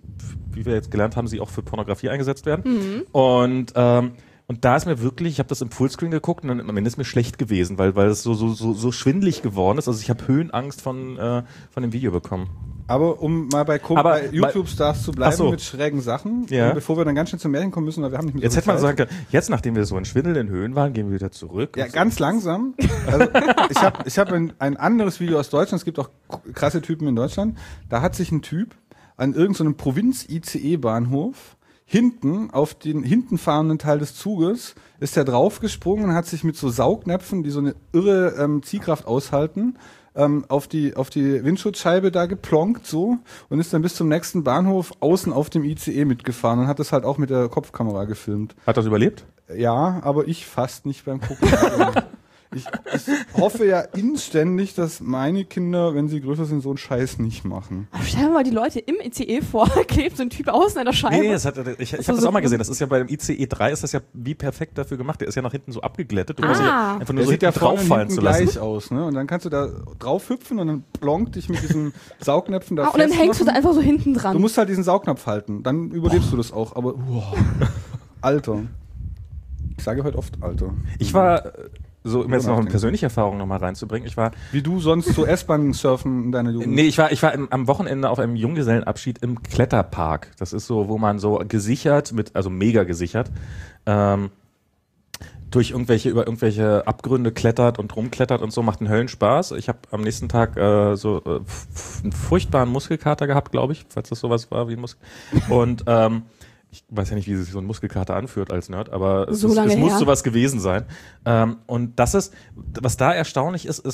wir jetzt gelernt haben, sie auch für Pornografie eingesetzt werden. Und da ist mir wirklich, ich habe das im Fullscreen geguckt und dann am Ende ist mir schlecht gewesen, weil es so schwindelig geworden ist. Also ich habe Höhenangst von dem Video bekommen. Aber um mal bei YouTube-Stars zu bleiben Ach so. mit schrägen Sachen, Ja. Bevor wir dann ganz schnell zum Märchen kommen müssen, weil wir haben nicht mehr Jetzt so hätte man viel sagen Zeit. können, jetzt nachdem wir so in schwindelnden Höhen waren, gehen wir wieder zurück. Ja, ganz langsam. Also, ich hab ein anderes Video aus Deutschland, es gibt auch krasse Typen in Deutschland, da hat sich ein Typ an irgendeinem Provinz-ICE-Bahnhof hinten auf den hinten fahrenden Teil des Zuges ist er draufgesprungen und hat sich mit so Saugnäpfen, die so eine irre Ziehkraft aushalten, auf die Windschutzscheibe da geplonkt so und ist dann bis zum nächsten Bahnhof außen auf dem ICE mitgefahren und hat das halt auch mit der Kopfkamera gefilmt. Hat das überlebt? Ja, aber ich fast nicht beim Gucken. Ich hoffe ja inständig, dass meine Kinder, wenn sie größer sind, so einen Scheiß nicht machen. Aber stell dir mal die Leute im ICE vor, klebt so ein Typ außen an der Scheibe. Nee, ich habe das auch mal gesehen. Das ist ja beim ICE 3 ist das ja wie perfekt dafür gemacht. Der ist ja nach hinten so abgeglättet. Du musst ja einfach nur Der so sieht ja hinten vorne und drauffallen hinten zu lassen. gleich aus, ne? Und dann kannst du da drauf hüpfen und dann plonkt dich mit diesen Saugnäpfen da Und dann hängst du da festmachen. einfach so hinten dran. Du musst halt diesen Saugnapf halten, dann überlebst du das auch. Aber Alter. Ich sage heute oft Alter. Ich war so um jetzt noch eine persönliche Erfahrung nochmal reinzubringen. Ich war, Wie du sonst so S-Bahn surfen in deiner Jugend? nee, ich war am Wochenende auf einem Junggesellenabschied im Kletterpark. Das ist so, wo man so gesichert also mega gesichert, über irgendwelche Abgründe klettert und rumklettert und so, macht einen Höllenspaß. Ich habe am nächsten Tag einen furchtbaren Muskelkater gehabt, glaube ich, falls das sowas war wie ein Muskel. Und ich weiß ja nicht, wie sich so ein Muskelkater anfühlt als Nerd, aber es muss sowas gewesen sein. Und das ist, was da erstaunlich ist,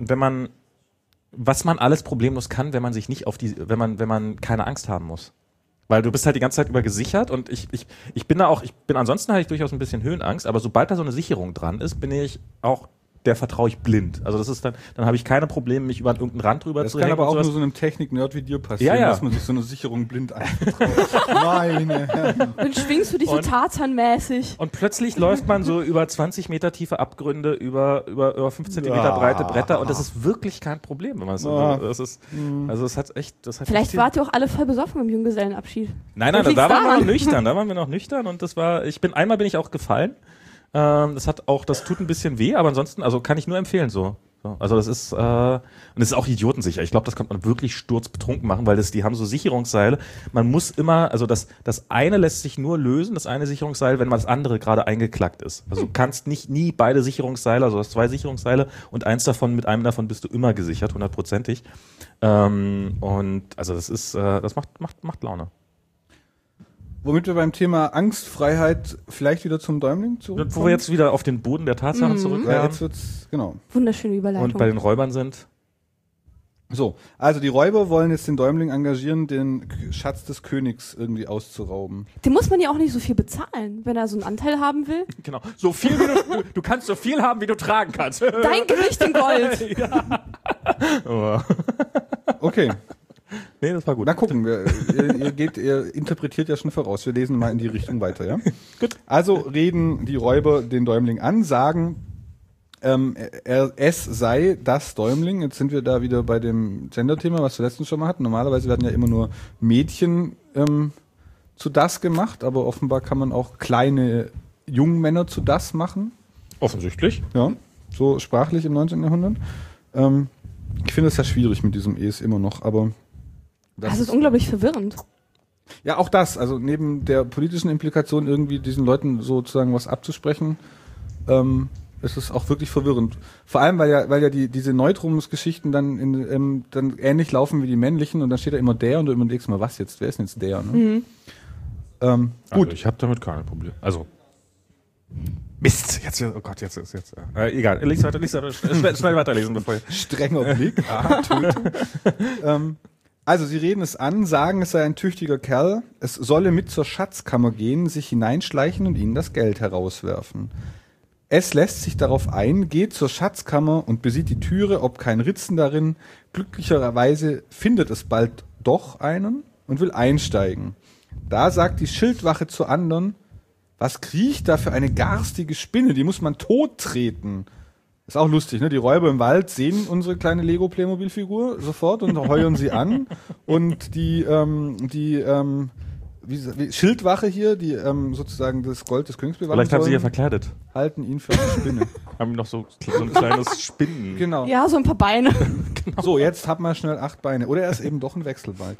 was man alles problemlos kann, wenn man sich nicht wenn man keine Angst haben muss. Weil du bist halt die ganze Zeit über gesichert und ich bin ansonsten habe ich durchaus ein bisschen Höhenangst, aber sobald da so eine Sicherung dran ist, der vertraue ich blind. Also das ist dann habe ich keine Probleme, mich über irgendeinen Rand drüber zu hängen. Das kann aber auch nur so einem Technik-Nerd wie dir passieren, dass man sich so eine Sicherung blind anvertraut. Meine Herren. Dann schwingst du dich so Tarzan-mäßig. Und plötzlich läuft man so über 20 Meter tiefe Abgründe, über 5 Zentimeter breite Bretter und das ist wirklich kein Problem, wenn man Vielleicht wart ihr auch alle voll besoffen im Junggesellenabschied. Nein, da waren wir noch nüchtern und einmal bin ich auch gefallen. Das tut ein bisschen weh, aber ansonsten, also kann ich nur empfehlen so. Also das ist und es ist auch idiotensicher. Ich glaube, das kann man wirklich sturzbetrunken machen, weil die haben so Sicherungsseile. Man muss immer, also das eine lässt sich nur lösen, das eine Sicherungsseil, wenn man das andere gerade eingeklackt ist. Also du kannst nie beide Sicherungsseile, also du hast 2 Sicherungsseile und mit einem davon bist du immer gesichert, 100%ig. Und also das macht Laune. Womit wir beim Thema Angstfreiheit vielleicht wieder zum Däumling zurückkommen. Wo wir jetzt wieder auf den Boden der Tatsachen zurückkehren. Ja, jetzt wird's, genau. Wunderschöne Überleitung. Und bei den Räubern sind. So, also die Räuber wollen jetzt den Däumling engagieren, den Schatz des Königs irgendwie auszurauben. Den muss man ja auch nicht so viel bezahlen, wenn er so einen Anteil haben will. Genau. So viel wie du kannst so viel haben, wie du tragen kannst. Dein Gewicht in Gold. Ja. Okay. Nee, das war gut. Na gucken, ihr interpretiert ja schon voraus. Wir lesen mal in die Richtung weiter, ja? Gut. Also reden die Räuber den Däumling an, sagen, es sei das Däumling. Jetzt sind wir da wieder bei dem Gender-Thema, was wir letztens schon mal hatten. Normalerweise werden ja immer nur Mädchen zu das gemacht, aber offenbar kann man auch kleine Jungmänner zu das machen. Offensichtlich. Ja, so sprachlich im 19. Jahrhundert. Ich finde es ja schwierig mit diesem Es immer noch, aber das ist unglaublich verwirrend. Ja, auch das, also neben der politischen Implikation irgendwie diesen Leuten sozusagen was abzusprechen, ist es auch wirklich verwirrend. Vor allem, weil ja diese Neutrumsgeschichten dann dann ähnlich laufen wie die männlichen und dann steht da immer der und du überlegst mal, was jetzt? Wer ist denn jetzt der? Ne? Gut. Also ich habe damit keine Probleme. Also Mist, jetzt. Egal, lies weiter, schnell weiterlesen, bevor ich... Strenger Blick. Tötung. Also, sie reden es an, sagen, es sei ein tüchtiger Kerl, es solle mit zur Schatzkammer gehen, sich hineinschleichen und ihnen das Geld herauswerfen. Es lässt sich darauf ein, geht zur Schatzkammer und besieht die Türe, ob kein Ritzen darin. Glücklicherweise findet es bald doch einen und will einsteigen. Da sagt die Schildwache zur anderen, was kriecht da für eine garstige Spinne, die muss man tottreten. Ist auch lustig, ne? Die Räuber im Wald sehen unsere kleine Lego-Playmobil-Figur sofort und heuern sie an. Und die Schildwache hier, die sozusagen das Gold des Königs bewahren Vielleicht haben sie ja sollen, verkleidet. halten ihn für eine Spinne. Haben noch so ein kleines Spinnen. Genau. Ja, so ein paar Beine. Genau. So, jetzt hat man schnell 8 Beine. Oder er ist eben doch ein Wechselbalg.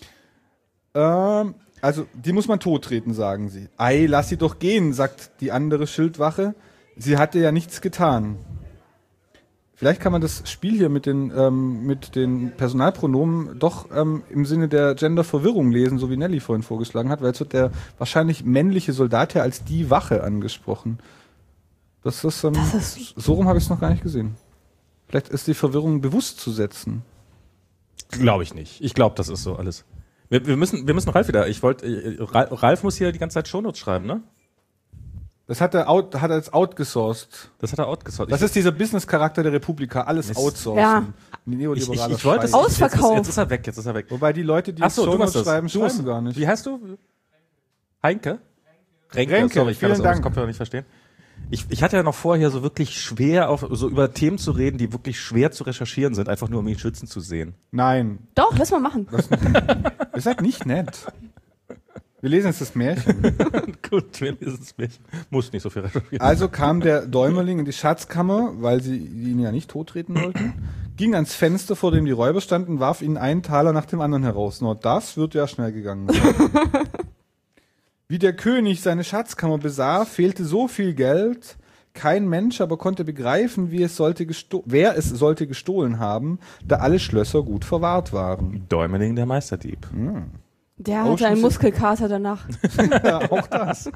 Also, die muss man tottreten, sagen sie. Ei, lass sie doch gehen, sagt die andere Schildwache. Sie hatte ja nichts getan. Vielleicht kann man das Spiel hier mit den Personalpronomen doch im Sinne der Genderverwirrung lesen, so wie Nelly vorhin vorgeschlagen hat, weil jetzt wird der wahrscheinlich männliche Soldat hier als die Wache angesprochen. So rum habe ich es noch gar nicht gesehen. Vielleicht ist die Verwirrung bewusst zu setzen. Glaube ich nicht. Ich glaube, das ist so alles. Wir müssen Ralf wieder. Ralf muss hier die ganze Zeit Shownotes schreiben, ne? Das hat er jetzt outgesourced. Das ist dieser Business-Charakter der Republika, alles outsourcen. Ja. Neoliberaler ich wollte Scheiß. Ausverkauft. Jetzt ist er weg. Wobei die Leute, die Ach so, Shownotes du schreiben hast gar nicht. Wie heißt du? Renke, Renke, sorry, ich kann das vielen aus Dank. dem Kopfhörer nicht verstehen. Ich hatte ja noch vorher so wirklich schwer so über Themen zu reden, die wirklich schwer zu recherchieren sind, einfach nur um ihn schützen zu sehen. Nein, Doch, lass mal machen. ihr seid nicht nett. Wir lesen jetzt das Märchen. Gut, wenn es mich muss nicht so viel recherchieren. Also kam der Däumerling in die Schatzkammer, weil sie ihn ja nicht tottreten wollten, ging ans Fenster, vor dem die Räuber standen, warf ihnen einen Taler nach dem anderen heraus. Nur das wird ja schnell gegangen sein. Wie der König seine Schatzkammer besah, fehlte so viel Geld, kein Mensch aber konnte begreifen, wer es sollte gestohlen haben, da alle Schlösser gut verwahrt waren. Däumeling, der Meisterdieb. Der hatte einen Muskelkater danach. Ja, auch das.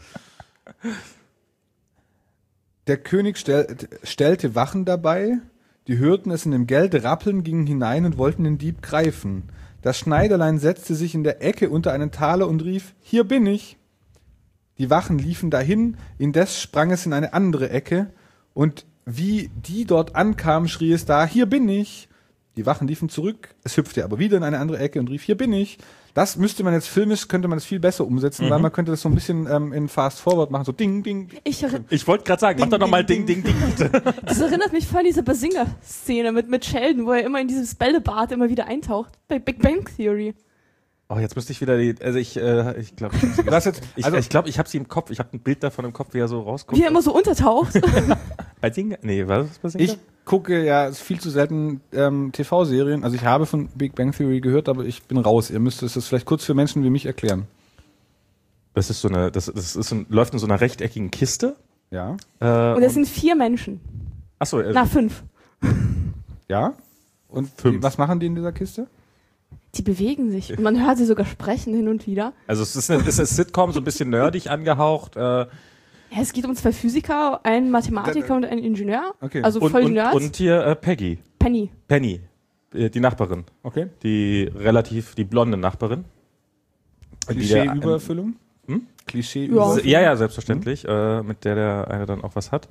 Der König stellte Wachen dabei, die hörten es in dem Geld rappeln, gingen hinein und wollten den Dieb greifen. Das Schneiderlein setzte sich in der Ecke unter einen Taler und rief, hier bin ich. Die Wachen liefen dahin, indes sprang es in eine andere Ecke, und wie die dort ankamen, schrie es da, hier bin ich. Die Wachen liefen zurück, es hüpfte aber wieder in eine andere Ecke und rief, hier bin ich. Das müsste man jetzt filmisch, könnte man das viel besser umsetzen, weil man könnte das so ein bisschen in Fast Forward machen, so Ding, Ding. Ich wollte gerade sagen, mach doch nochmal Ding, Ding, Ding. Das erinnert mich voll an diese Bazinga-Szene mit Sheldon, wo er immer in dieses Bällebad immer wieder eintaucht. Bei Big Bang Theory. Oh, jetzt müsste ich wieder ich glaube, ich habe sie im Kopf. Ich habe ein Bild davon im Kopf, wie er so rauskommt. Wie er immer so untertaucht. Bei Ding? Nee, war das bei Ding? Ich gucke ja viel zu selten TV-Serien. Also ich habe von Big Bang Theory gehört, aber ich bin raus. Ihr müsst es das vielleicht kurz für Menschen wie mich erklären. Das ist läuft in so einer rechteckigen Kiste. Ja. Und es sind 4 Menschen. Achso. Na, 5. Ja. Und 5. Was machen die in dieser Kiste? Die bewegen sich. Und man hört sie sogar sprechen hin und wieder. Also es ist eine Sitcom, so ein bisschen nerdig angehaucht. Ja, es geht um 2 Physiker, einen Mathematiker und einen Ingenieur. Okay. Also voll Nerds. Und hier Penny, die Nachbarin. Okay. Die blonde Nachbarin. Klischee-Übererfüllung? Klischee-Übererfüllung? Ja, selbstverständlich. Mit der eine dann auch was hat.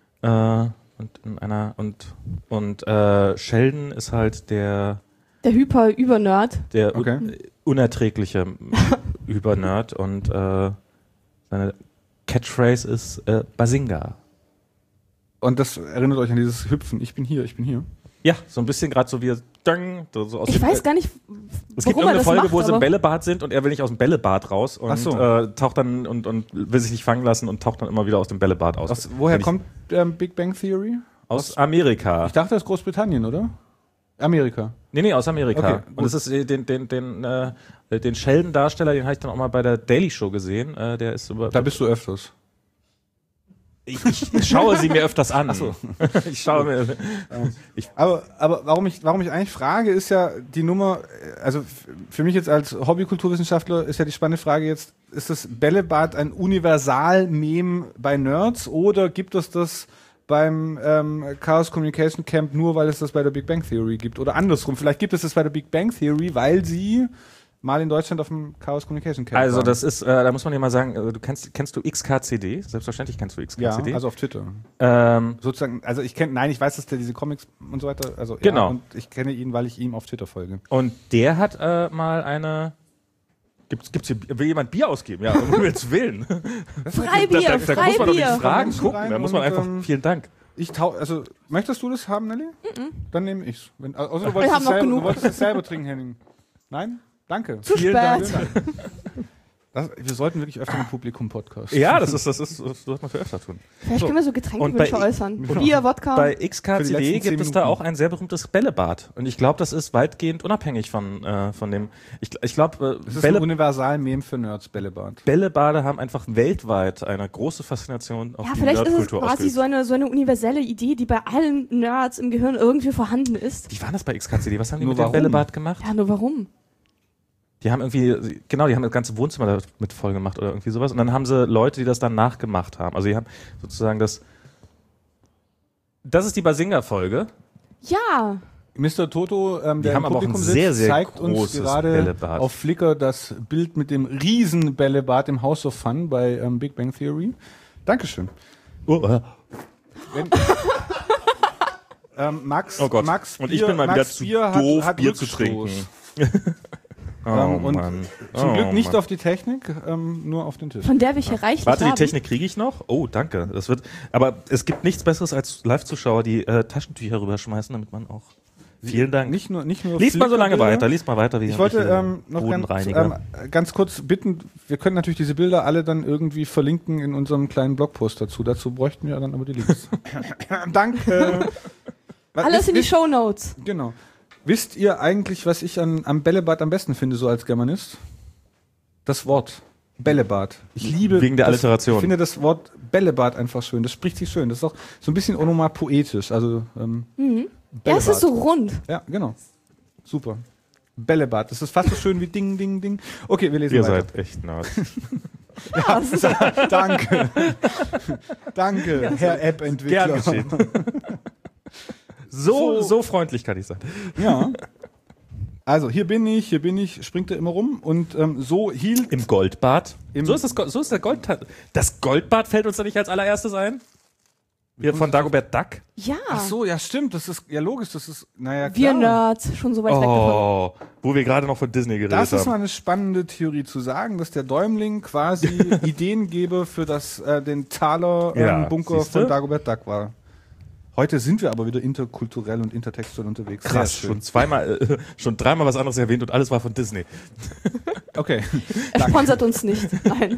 Und Sheldon ist halt der Hyper-Über-Nerd. Der unerträgliche Über-Nerd und seine Catchphrase ist Bazinga. Und das erinnert euch an dieses Hüpfen, ich bin hier. Ja, so ein bisschen gerade so wie so aus ich weiß gar nicht, es gibt irgendeine Folge, wo sie im Bällebad sind und er will nicht aus dem Bällebad raus und taucht dann und will sich nicht fangen lassen und taucht dann immer wieder aus dem Bällebad aus. Woher kommt Big Bang Theory? Aus Amerika. Ich dachte, das ist Großbritannien, oder? Amerika. Nee, aus Amerika. Okay, und es ist den Sheldon-Darsteller, den habe ich dann auch mal bei der Daily Show gesehen. Der ist da bist du öfters. Ich schaue sie mir öfters an. Ach so. Ich schaue mir. Aber warum ich eigentlich frage, ist ja die Nummer, also für mich jetzt als Hobbykulturwissenschaftler ist ja die spannende Frage jetzt, ist das Bällebad ein Universal-Meme bei Nerds oder gibt es das beim Chaos Communication Camp nur, weil es das bei der Big Bang Theory gibt? Oder andersrum, vielleicht gibt es das bei der Big Bang Theory, weil sie mal in Deutschland auf dem Chaos Communication Camp Also waren. das ist, da muss man ja mal sagen, kennst du XKCD? Selbstverständlich kennst du XKCD. Ja, also auf Twitter. Sozusagen, also ich weiß, dass der diese Comics und so weiter, also genau. Ja, und ich kenne ihn, weil ich ihm auf Twitter folge. Und der hat mal eine Gibt's hier, will jemand Bier ausgeben? Ja, um Himmels Willen. Freibier, da muss man doch nicht Freibier. fragen, gucken. Da muss man einfach, vielen Dank. Also, möchtest du das haben, Nelly? Dann nehme ich's. Also, du wolltest es selber trinken, Henning. Nein? Danke. Zu Vielen spät. Dank. Wir sollten wirklich öfter im Publikum Podcast. Ja, das sollte man für öfter tun. Vielleicht können wir so Getränkewünsche äußern. Bier, Wodka. Bei XKCD gibt es da auch ein sehr berühmtes Bällebad. Und ich glaube, das ist weitgehend unabhängig von dem. Ich glaube, das ist ein Universal-Meme für Nerds, Bällebad. Bällebade haben einfach weltweit eine große Faszination auf die vielleicht ist es Nerdkultur quasi so eine universelle Idee, die bei allen Nerds im Gehirn irgendwie vorhanden ist. Wie war das bei XKCD? Was haben die Nur mit dem Bällebad gemacht? Ja, nur warum? Die haben das ganze Wohnzimmer damit voll gemacht oder irgendwie sowas. Und dann haben sie Leute, die das dann nachgemacht haben. Also die haben sozusagen das ist die Bazinga-Folge. Ja. Mr. Toto, der haben im Publikum sitzt, sehr, sehr zeigt uns großes gerade Bällebad auf Flickr das Bild mit dem riesen Bällebad im House of Fun bei Big Bang Theory. Dankeschön. Max, oh Gott. Max und ich bin mal wieder zu doof, hat Bier zu Rückstoß. trinken. Und Mann. zum Glück nicht auf die Technik, nur auf den Tisch. Von der wir hier reichlich Warte, haben. die Technik kriege ich noch? Oh, danke. Aber es gibt nichts Besseres als Live-Zuschauer, die Taschentücher rüberschmeißen, damit man auch Vielen Dank. Nicht nur Lies mal so lange Flickerbilder. weiter, lies mal weiter. Wie Ich wollte noch Bodenreiniger. ganz kurz bitten, wir können natürlich diese Bilder alle dann irgendwie verlinken in unserem kleinen Blogpost dazu. Dazu bräuchten wir dann aber die Links. Danke. Alles in die Shownotes. Genau. Wisst ihr eigentlich, was ich am Bällebad am besten finde, so als Germanist? Das Wort. Bällebad. Ich liebe Wegen der das, Alliteration. Ich finde das Wort Bällebad einfach schön. Das spricht sich schön. Das ist auch so ein bisschen onomatopoetisch. Also Ja, es ist so rund. Ja, genau. Super. Bällebad. Das ist fast so schön wie Ding, Ding, Ding. Okay, wir lesen Ihr weiter. seid echt Nerds. Danke. Danke, Herr App-Entwickler. Gern geschehen. So freundlich kann ich sein. Ja. Also, hier bin ich, springt er immer rum und so hielt... Im Goldbad. Im- So ist der Goldbad. Das Goldbad fällt uns da nicht als allererstes ein? Hier von Dagobert Duck. Ja. Ach so, ja stimmt, das ist, ja logisch, das ist, naja klar. Wir Nerds, schon so weit weg davon. Oh, wo wir gerade noch von Disney geredet Das ist haben. mal eine spannende Theorie zu sagen, dass der Däumling quasi Ideengeber für den Thaler Ja, Bunker siehste? von Dagobert Duck war. Heute sind wir aber wieder interkulturell und intertextuell unterwegs. Krass, Sehr schön. schon dreimal was anderes erwähnt und alles war von Disney. Okay. Er sponsert uns nicht. Nein.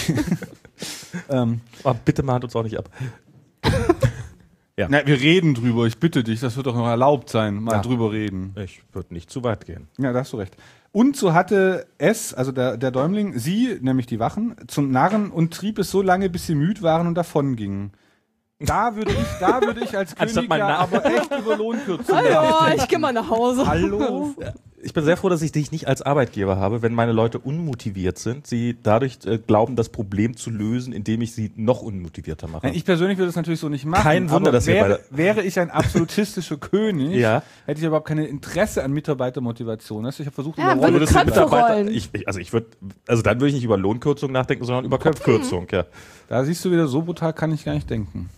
Oh, bitte mahnt uns auch nicht ab. Ja. Na, wir reden drüber, ich bitte dich, das wird doch noch erlaubt sein, mal Ja. drüber reden. Ich würde nicht zu weit gehen. Ja, da hast du recht. Und so hatte es, also der Däumling, sie, nämlich die Wachen, zum Narren und trieb es so lange, bis sie müd waren und davongingen. Da würde ich als Anstatt König mal ja nach- aber echt über Lohnkürzung Oh, nachdenken. ich gehe mal nach Hause. Hallo? Ich bin sehr froh, dass ich dich nicht als Arbeitgeber habe, wenn meine Leute unmotiviert sind, sie dadurch glauben, das Problem zu lösen, indem ich sie noch unmotivierter mache. Ich persönlich würde es natürlich so nicht machen. Kein Wunder, aber dass wir wäre ich ein absolutistischer König, Ja. hätte ich überhaupt kein Interesse an Mitarbeitermotivation. Also ich habe versucht, Ja, über würde Rolle zu Köpfe bleiben. rollen. Dann würde ich nicht über Lohnkürzung nachdenken, sondern über Köpfkürzung, ja. Da siehst du wieder, so brutal kann ich gar nicht denken.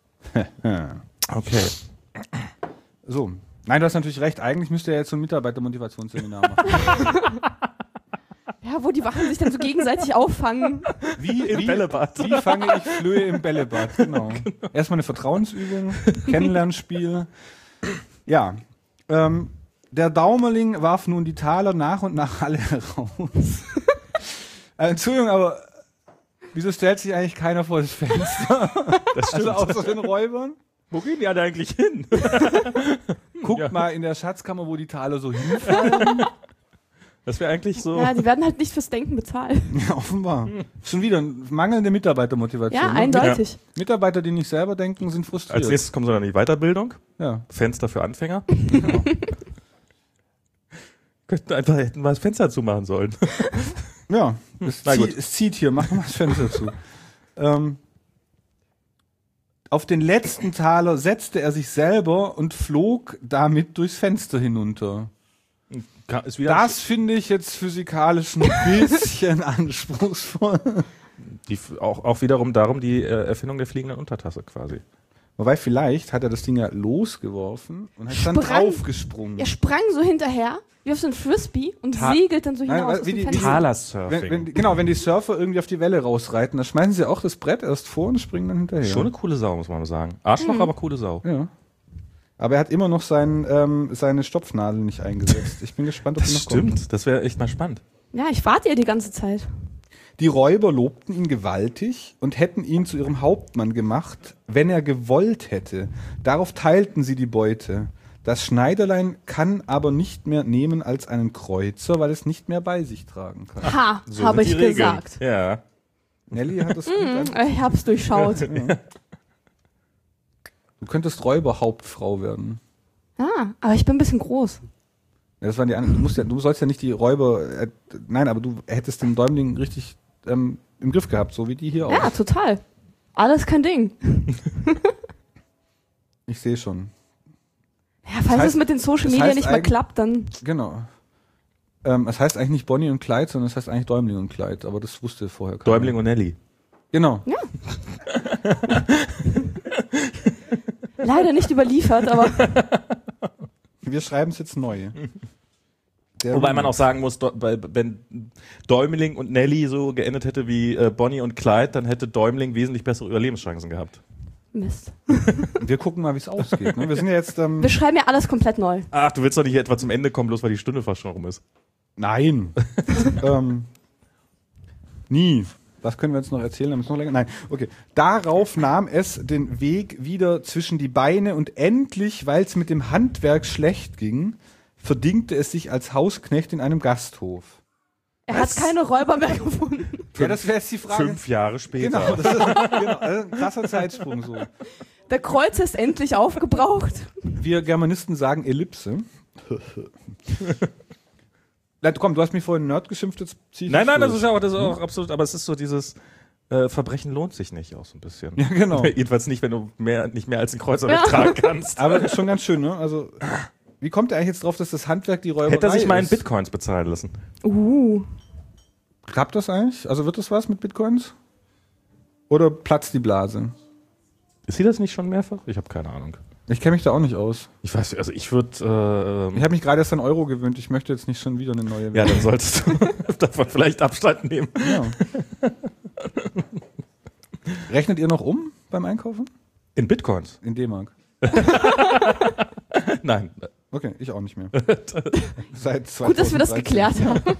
Okay. So. Nein, du hast natürlich recht. Eigentlich müsste er jetzt so ein Mitarbeitermotivationsseminar machen. Ja, wo die Wachen sich dann so gegenseitig auffangen. Wie Bällebad. Wie fange ich Flöhe im Bällebad? Genau. Erstmal eine Vertrauensübung, Kennenlernspiel. Ja. Der Daumerling warf nun die Taler nach und nach alle heraus. Entschuldigung, aber wieso stellt sich eigentlich keiner vor das Fenster? Das Also außer den Räubern? Wo gehen die alle eigentlich hin? Guckt mal in der Schatzkammer, wo die Taler so hinfallen. Das wäre eigentlich so. Ja, die werden halt nicht fürs Denken bezahlt. Ja, offenbar. Schon wieder mangelnde Mitarbeitermotivation. Ja, ne? eindeutig. Mitarbeiter, die nicht selber denken, sind frustriert. Als nächstes kommt so dann die Weiterbildung. Ja. Fenster für Anfänger. Hätten wir das Fenster zumachen sollen. Ja, Na gut. es zieht hier, mach mal das Fenster zu. Auf den letzten Taler setzte er sich selber und flog damit durchs Fenster hinunter. Ist wieder Das finde ich jetzt physikalisch ein bisschen anspruchsvoll. auch wiederum darum die Erfindung der fliegenden Untertasse quasi. Wobei vielleicht hat er das Ding ja losgeworfen und hat dann Sprang. draufgesprungen. Er sprang so hinterher, wie auf so ein Frisbee und segelt dann so Nein, hinaus weil aus wie dem die- Fenster. Talersurfing. Wenn die Surfer irgendwie auf die Welle rausreiten, dann schmeißen sie auch das Brett erst vor und springen dann hinterher. Schon eine coole Sau, muss man mal sagen. Arschloch, aber coole Sau. Ja. Aber er hat immer noch seine Stopfnadel nicht eingesetzt. Ich bin gespannt, ob die noch kommt. Stimmt, das wäre echt mal spannend. Ja, ich warte ja die ganze Zeit. Die Räuber lobten ihn gewaltig und hätten ihn zu ihrem Hauptmann gemacht, wenn er gewollt hätte. Darauf teilten sie die Beute. Das Schneiderlein kann aber nicht mehr nehmen als einen Kreuzer, weil es nicht mehr bei sich tragen kann. Ha, So habe sind ich die Regeln. gesagt. Ja. Nelly hat es gut Ich hab's durchschaut. Du könntest Räuberhauptfrau werden. Ah, aber ich bin ein bisschen groß. Ja, das waren die anderen. Du sollst ja nicht die Räuber. Nein, aber du hättest den Däumling richtig im Griff gehabt, so wie die hier Ja, auch. total. Alles kein Ding. Ich sehe schon. Ja, falls heißt- es mit den Social das Media heißt nicht mehr eigentlich- klappt, dann. Genau. Es heißt eigentlich nicht Bonnie und Clyde, sondern es heißt eigentlich Däumling und Clyde, aber das wusste vorher keiner. Däumling und Nelly. Genau. Leider nicht überliefert, aber Wir schreiben es jetzt neu. Der Wobei man Remake. auch sagen muss, wenn Däumling und Nelly so geendet hätte wie Bonnie und Clyde, dann hätte Däumling wesentlich bessere Überlebenschancen gehabt. Mist. Wir gucken mal, wie es ausgeht. Ne? Wir sind ja jetzt... Wir schreiben ja alles komplett neu. Ach, du willst doch nicht etwa zum Ende kommen, bloß weil die Stunde fast schon rum ist. Nein. Nie. Was können wir jetzt noch erzählen? Dann müssen wir noch länger. Nein, okay. Darauf nahm es den Weg wieder zwischen die Beine und endlich, weil es mit dem Handwerk schlecht ging, verdingte es sich als Hausknecht in einem Gasthof. Er hat keine Räuber mehr gefunden. Ja, das wäre jetzt die Frage. 5 Jahre später. Genau, das ist ein krasser Zeitsprung so. Der Kreuz ist endlich aufgebraucht. Wir Germanisten sagen Ellipse. Komm, du hast mich vorhin Nerd geschimpft, jetzt zieh ich Nein, durch. das ist auch absolut, aber es ist so dieses Verbrechen lohnt sich nicht auch so ein bisschen. Ja, genau. Jedenfalls nicht, wenn du nicht mehr als einen Kreuzer tragen kannst. Aber ist schon ganz schön, ne? Also, wie kommt er eigentlich jetzt drauf, dass das Handwerk die Räuberei Hätte er sich mal in ist? Bitcoins bezahlen lassen. Klappt das eigentlich? Also wird das was mit Bitcoins? Oder platzt die Blase? Ist sie das nicht schon mehrfach? Ich habe keine Ahnung. Ich kenne mich da auch nicht aus. Ich weiß, also ich würde... Ich habe mich gerade erst an Euro gewöhnt. Ich möchte jetzt nicht schon wieder eine neue ja, dann solltest du davon vielleicht Abstand nehmen. Ja. Rechnet ihr noch um beim Einkaufen? In Bitcoins? In D-Mark. Nein. Okay, ich auch nicht mehr. Seit 2013. Gut, dass wir das geklärt haben.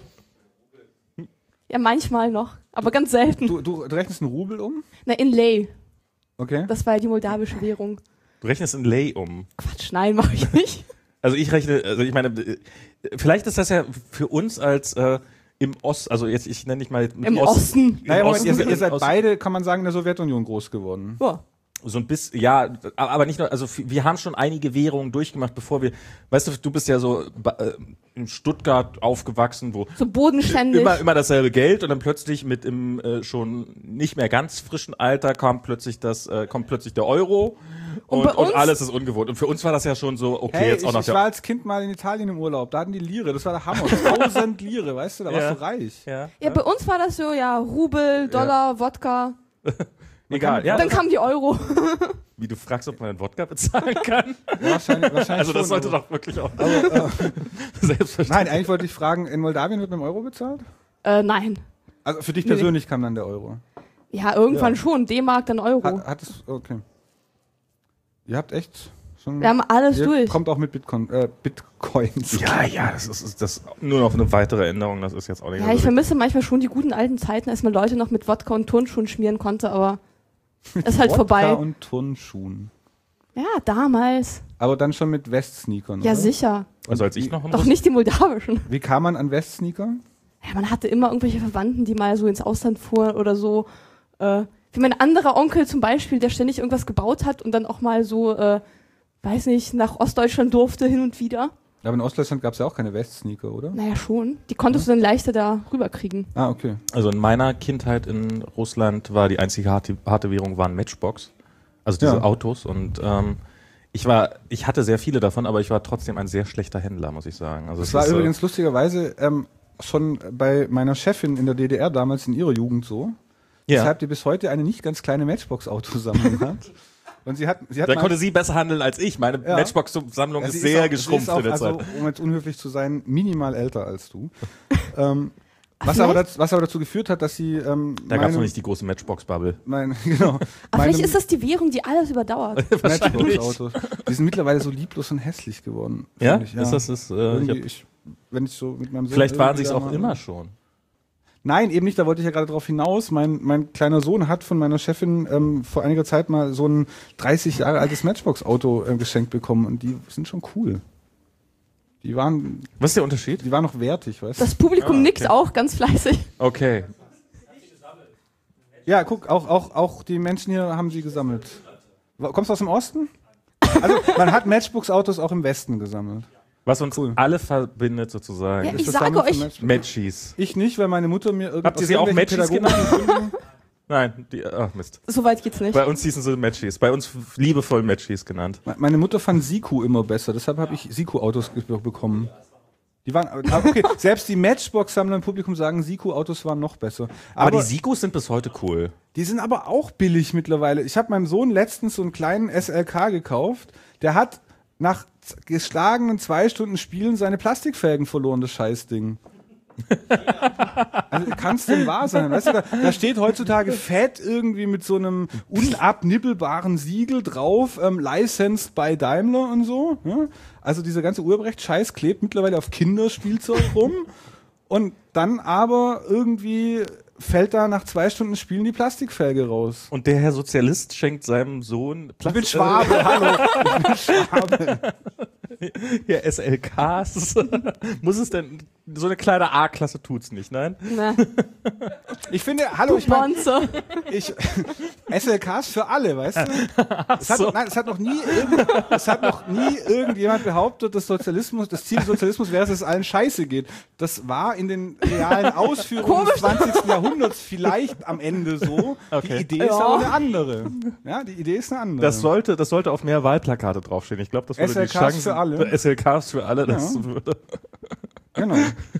Ja, manchmal noch, aber ganz selten. Du rechnest einen Rubel um? Na, in Lei. Okay. Das war ja die moldawische Währung. Du rechnest in Lei um. Quatsch, nein, mache ich nicht. Also ich rechne, also ich meine, vielleicht ist das ja für uns als im Osten, also jetzt ich nenne nicht mal Im Osten. Naja, Moment, Osten, ihr seid Osten. beide, kann man sagen, in der Sowjetunion groß geworden. Ja. So ein bisschen, ja, aber nicht nur, also wir haben schon einige Währungen durchgemacht, bevor wir, weißt du bist ja so in Stuttgart aufgewachsen, wo So bodenständig. immer dasselbe Geld und dann plötzlich mit im schon nicht mehr ganz frischen Alter kommt plötzlich der Euro Und bei uns- und alles ist ungewohnt. Und für uns war das ja schon so, okay, Hey, jetzt auch noch ich war als Kind mal in Italien im Urlaub, da hatten die Lire, das war der Hammer. 1000 Lire, weißt du, da warst Ja. du reich. ja. Ja, bei uns war das so, ja, Rubel, Dollar, Wodka. Egal, ja. Dann kam die Euro. Wie du fragst, ob man einen Wodka bezahlen kann? Wahrscheinlich Also das schon, sollte aber- doch wirklich auch aber, selbstverständlich. Nein, eigentlich wollte ich fragen, in Moldawien wird mit dem Euro bezahlt? Nein. Also für dich Nee. persönlich kam dann der Euro. Ja, irgendwann schon. D-Mark, dann Euro. Hat es, okay. Ihr habt echt schon... Wir haben alles ihr durch. kommt auch mit Bitcoins. Ja, das ist nur noch eine weitere Änderung, das ist jetzt auch nicht Ja, so ich wichtig. vermisse manchmal schon die guten alten Zeiten, als man Leute noch mit Wodka und Turnschuhen schmieren konnte, aber ist halt Wodka vorbei. und Turnschuhen. Ja, damals. Aber dann schon mit Westsneakern, Ja, oder? sicher. Also als ich noch Doch nicht die moldawischen. Wie kam man an Westsneaker? Ja, man hatte immer irgendwelche Verwandten, die mal so ins Ausland fuhren oder so. Wie mein anderer Onkel zum Beispiel, der ständig irgendwas gebaut hat und dann auch mal so, weiß nicht, nach Ostdeutschland durfte hin und wieder. Aber in Ostdeutschland gab es ja auch keine Westsneaker, oder? Naja, schon. Die konntest du dann leichter da rüberkriegen. Ah, okay. Also in meiner Kindheit in Russland war die einzige harte Währung waren Matchbox, also diese Ja. Autos und ich hatte sehr viele davon, aber ich war trotzdem ein sehr schlechter Händler, muss ich sagen. Also Das es war ist so- übrigens lustigerweise schon bei meiner Chefin in der DDR damals in ihrer Jugend so. ja. Weshalb die bis heute eine nicht ganz kleine Matchbox-Autosammlung hat. Und sie hat Dann mal- konnte sie besser handeln als ich. Meine Ja. Matchbox-Sammlung Ja, ist sie sehr auch- geschrumpft sie ist auch, in der also, Zeit. um jetzt unhöflich zu sein, minimal älter als du. Was vielleicht- aber dazu geführt hat, dass sie Da gab es noch nicht die große Matchbox-Bubble. genau, Aber vielleicht ist das die Währung, die alles überdauert. Matchbox-Autos. Die sind mittlerweile so lieblos und hässlich geworden. Ja? finde ich, Ist das ich Irgendwie, hab, wenn ich so mit meinem Sohn vielleicht waren sie irgendwie es da auch mal- immer schon. Nein, eben nicht, da wollte ich ja gerade drauf hinaus. Mein kleiner Sohn hat von meiner Chefin vor einiger Zeit mal so ein 30 Jahre altes Matchbox-Auto geschenkt bekommen und die sind schon cool. Die waren Was ist der Unterschied? noch wertig, weißt du? Das Publikum okay. nickt auch ganz fleißig. Okay. Ja, guck, auch die Menschen hier haben sie gesammelt. Kommst du aus dem Osten? Also, man hat Matchbox-Autos auch im Westen gesammelt. Was uns Cool. alle verbindet sozusagen. Ja, Ist ich das sage Sammeln von euch, Matchbox- Matchies. Ich nicht, weil meine Mutter mir Habt ihr sie auch Matchies genannt? Nein, Mist. so weit geht's nicht. Bei uns hießen sie Matchies. Bei uns liebevoll Matchies genannt. Meine Mutter fand Siku immer besser, deshalb habe ich Siku-Autos bekommen. Die waren, okay, selbst die Matchbox-Sammler im Publikum sagen, Siku-Autos waren noch besser. Aber die Sikus sind bis heute cool. Die sind aber auch billig mittlerweile. Ich habe meinem Sohn letztens so einen kleinen SLK gekauft. Der hat nach geschlagenen 2 Stunden Spielen seine Plastikfelgen verloren, das Scheißding. Also kann es denn wahr sein? Weißt du, da steht heutzutage fett irgendwie mit so einem unabnibbelbaren Siegel drauf, licensed by Daimler und so. Ja? Also dieser ganze Urheberrecht-Scheiß klebt mittlerweile auf Kinderspielzeug rum und dann aber irgendwie fällt da nach 2 Stunden Spielen die Plastikfelge raus. Und der Herr Sozialist schenkt seinem Sohn Ich bin Schwabe, hallo. Ich bin Schwabe. Ja, SLKs. Muss es denn, so eine kleine A-Klasse tut's nicht, nein? Na, Ich finde, hallo, du ich meine, Bonze. SLKs für alle, weißt du? Es hat noch nie irgendjemand behauptet, dass Ziel des Sozialismus wäre, dass es allen scheiße geht. Das war in den realen Ausführungen des 20. Jahrhunderts vielleicht am Ende so. Okay. Die Idee ist aber eine andere. Ja, die Idee ist eine andere. Das sollte auf mehr Wahlplakate draufstehen. Ich glaube, das würde die SLKs Chancen für alle. SLKs für alle, das Ja. würde. Genau.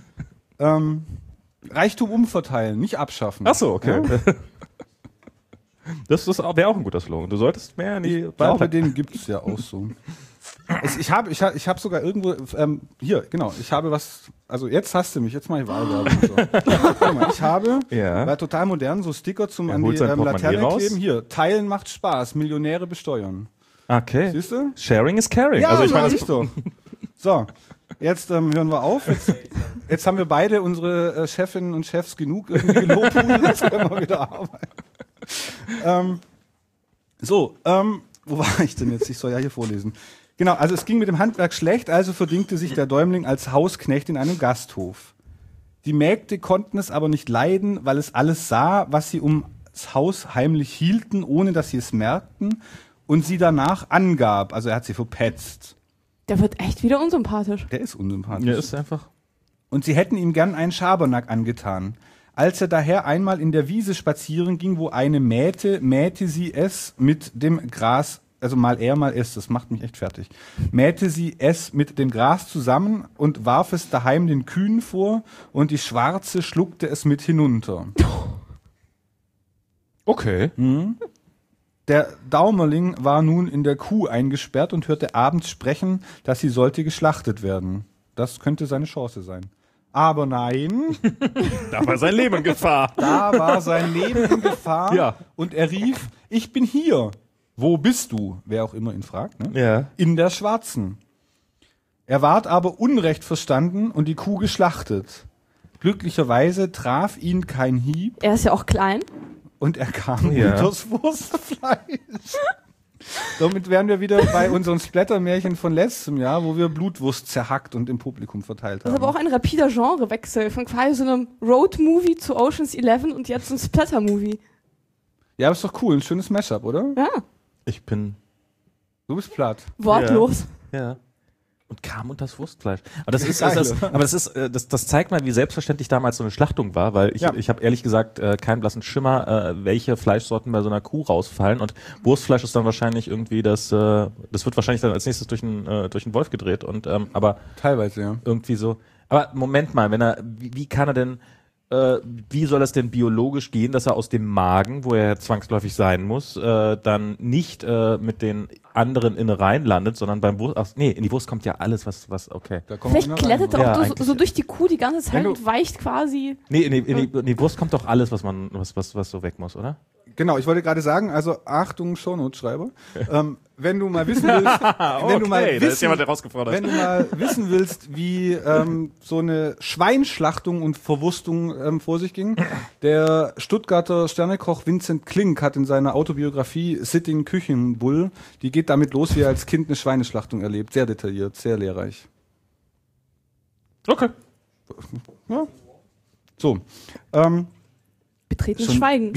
Reichtum umverteilen, nicht abschaffen. Ach so, okay. Ja? Das wäre auch ein guter Slogan. Du solltest mehr in die Ich glaube, Wahlplakate. den gibt's ja auch so. Ich habe sogar irgendwo, hier, genau, ich habe was, also jetzt hast du mich, jetzt mache ich Wahlwerbung. So. Guck mal, ich habe, Ja. war total modern, so Sticker zum Er an die holt sein Portemonnaie Laterne raus. kleben. Hier, teilen macht Spaß, Millionäre besteuern. Okay. Siehst du? Sharing is caring. Ja, also ich meine, ist so. So, jetzt hören wir auf. Jetzt haben wir beide unsere Chefinnen und Chefs genug irgendwie gelobhudelt, jetzt können wir wieder arbeiten. Wo war ich denn jetzt? Ich soll ja hier vorlesen. Genau, also es ging mit dem Handwerk schlecht, also verdingte sich der Däumling als Hausknecht in einem Gasthof. Die Mägde konnten es aber nicht leiden, weil es alles sah, was sie ums Haus heimlich hielten, ohne dass sie es merkten, und sie danach angab. Also er hat sie verpetzt. Der wird echt wieder unsympathisch. Der ist unsympathisch. ja, ist einfach. Und sie hätten ihm gern einen Schabernack angetan. Als er daher einmal in der Wiese spazieren ging, wo eine mähte, mähte sie es mit dem Gras, also mal er, mal es, das macht mich echt fertig, mähte sie es mit dem Gras zusammen und warf es daheim den Kühen vor, und die Schwarze schluckte es mit hinunter. Okay. Der Daumerling war nun in der Kuh eingesperrt und hörte abends sprechen, dass sie sollte geschlachtet werden. Das könnte seine Chance sein. Aber nein, Da war sein Leben in Gefahr. da war sein Leben in Gefahr, Ja. und er rief, ich bin hier. Wo bist du? Wer auch immer ihn fragt, ne? Ja. In der Schwarzen. Er ward aber Unrecht verstanden und die Kuh geschlachtet. Glücklicherweise traf ihn kein Hieb Er ist ja auch klein. und er kam Ja. unters Wurstfleisch. Damit wären wir wieder bei unseren Splatter-Märchen von letztem Jahr, wo wir Blutwurst zerhackt und im Publikum verteilt Das ist haben. aber auch ein rapider Genrewechsel von quasi so einem Road-Movie zu Ocean's 11 und jetzt ein Splatter-Movie. Ja, aber ist doch cool, ein schönes Mashup, oder? Ja, Ich bin. Du bist platt. wortlos. Ja. Und kam unter das Wurstfleisch. Aber das ist, Geil, das zeigt mal, wie selbstverständlich damals so eine Schlachtung war, weil ich habe ehrlich gesagt keinen blassen Schimmer, welche Fleischsorten bei so einer Kuh rausfallen, und Wurstfleisch ist dann wahrscheinlich irgendwie das wird wahrscheinlich dann als nächstes durch einen Wolf gedreht, und aber Teilweise, ja. irgendwie so. Aber Moment mal, wie kann er denn, wie soll das denn biologisch gehen, dass er aus dem Magen, wo er zwangsläufig sein muss, dann nicht mit den anderen Innereien landet, sondern beim Wurst, in die Wurst kommt ja alles, was okay. Da kommen wir Vielleicht noch klettert rein. er Ja, auch so, eigentlich so durch die Kuh die ganze Zeit Wenn du- und weicht quasi. Nee, in die Wurst kommt doch alles, was so weg muss, oder? Genau, ich wollte gerade sagen, also Achtung, Shownote-Schreiber, wenn du mal wissen willst, wenn du mal da ist jemand wissen, herausgefordert. wenn du mal wissen willst, wie so eine Schweinschlachtung und Verwurstung vor sich ging, der Stuttgarter Sternekoch Vincent Klink hat in seiner Autobiografie Sitting Küchenbull, die geht damit los, wie er als Kind eine Schweineschlachtung erlebt, sehr detailliert, sehr lehrreich. Okay. Ja. So, Betretenes Schon- Schweigen.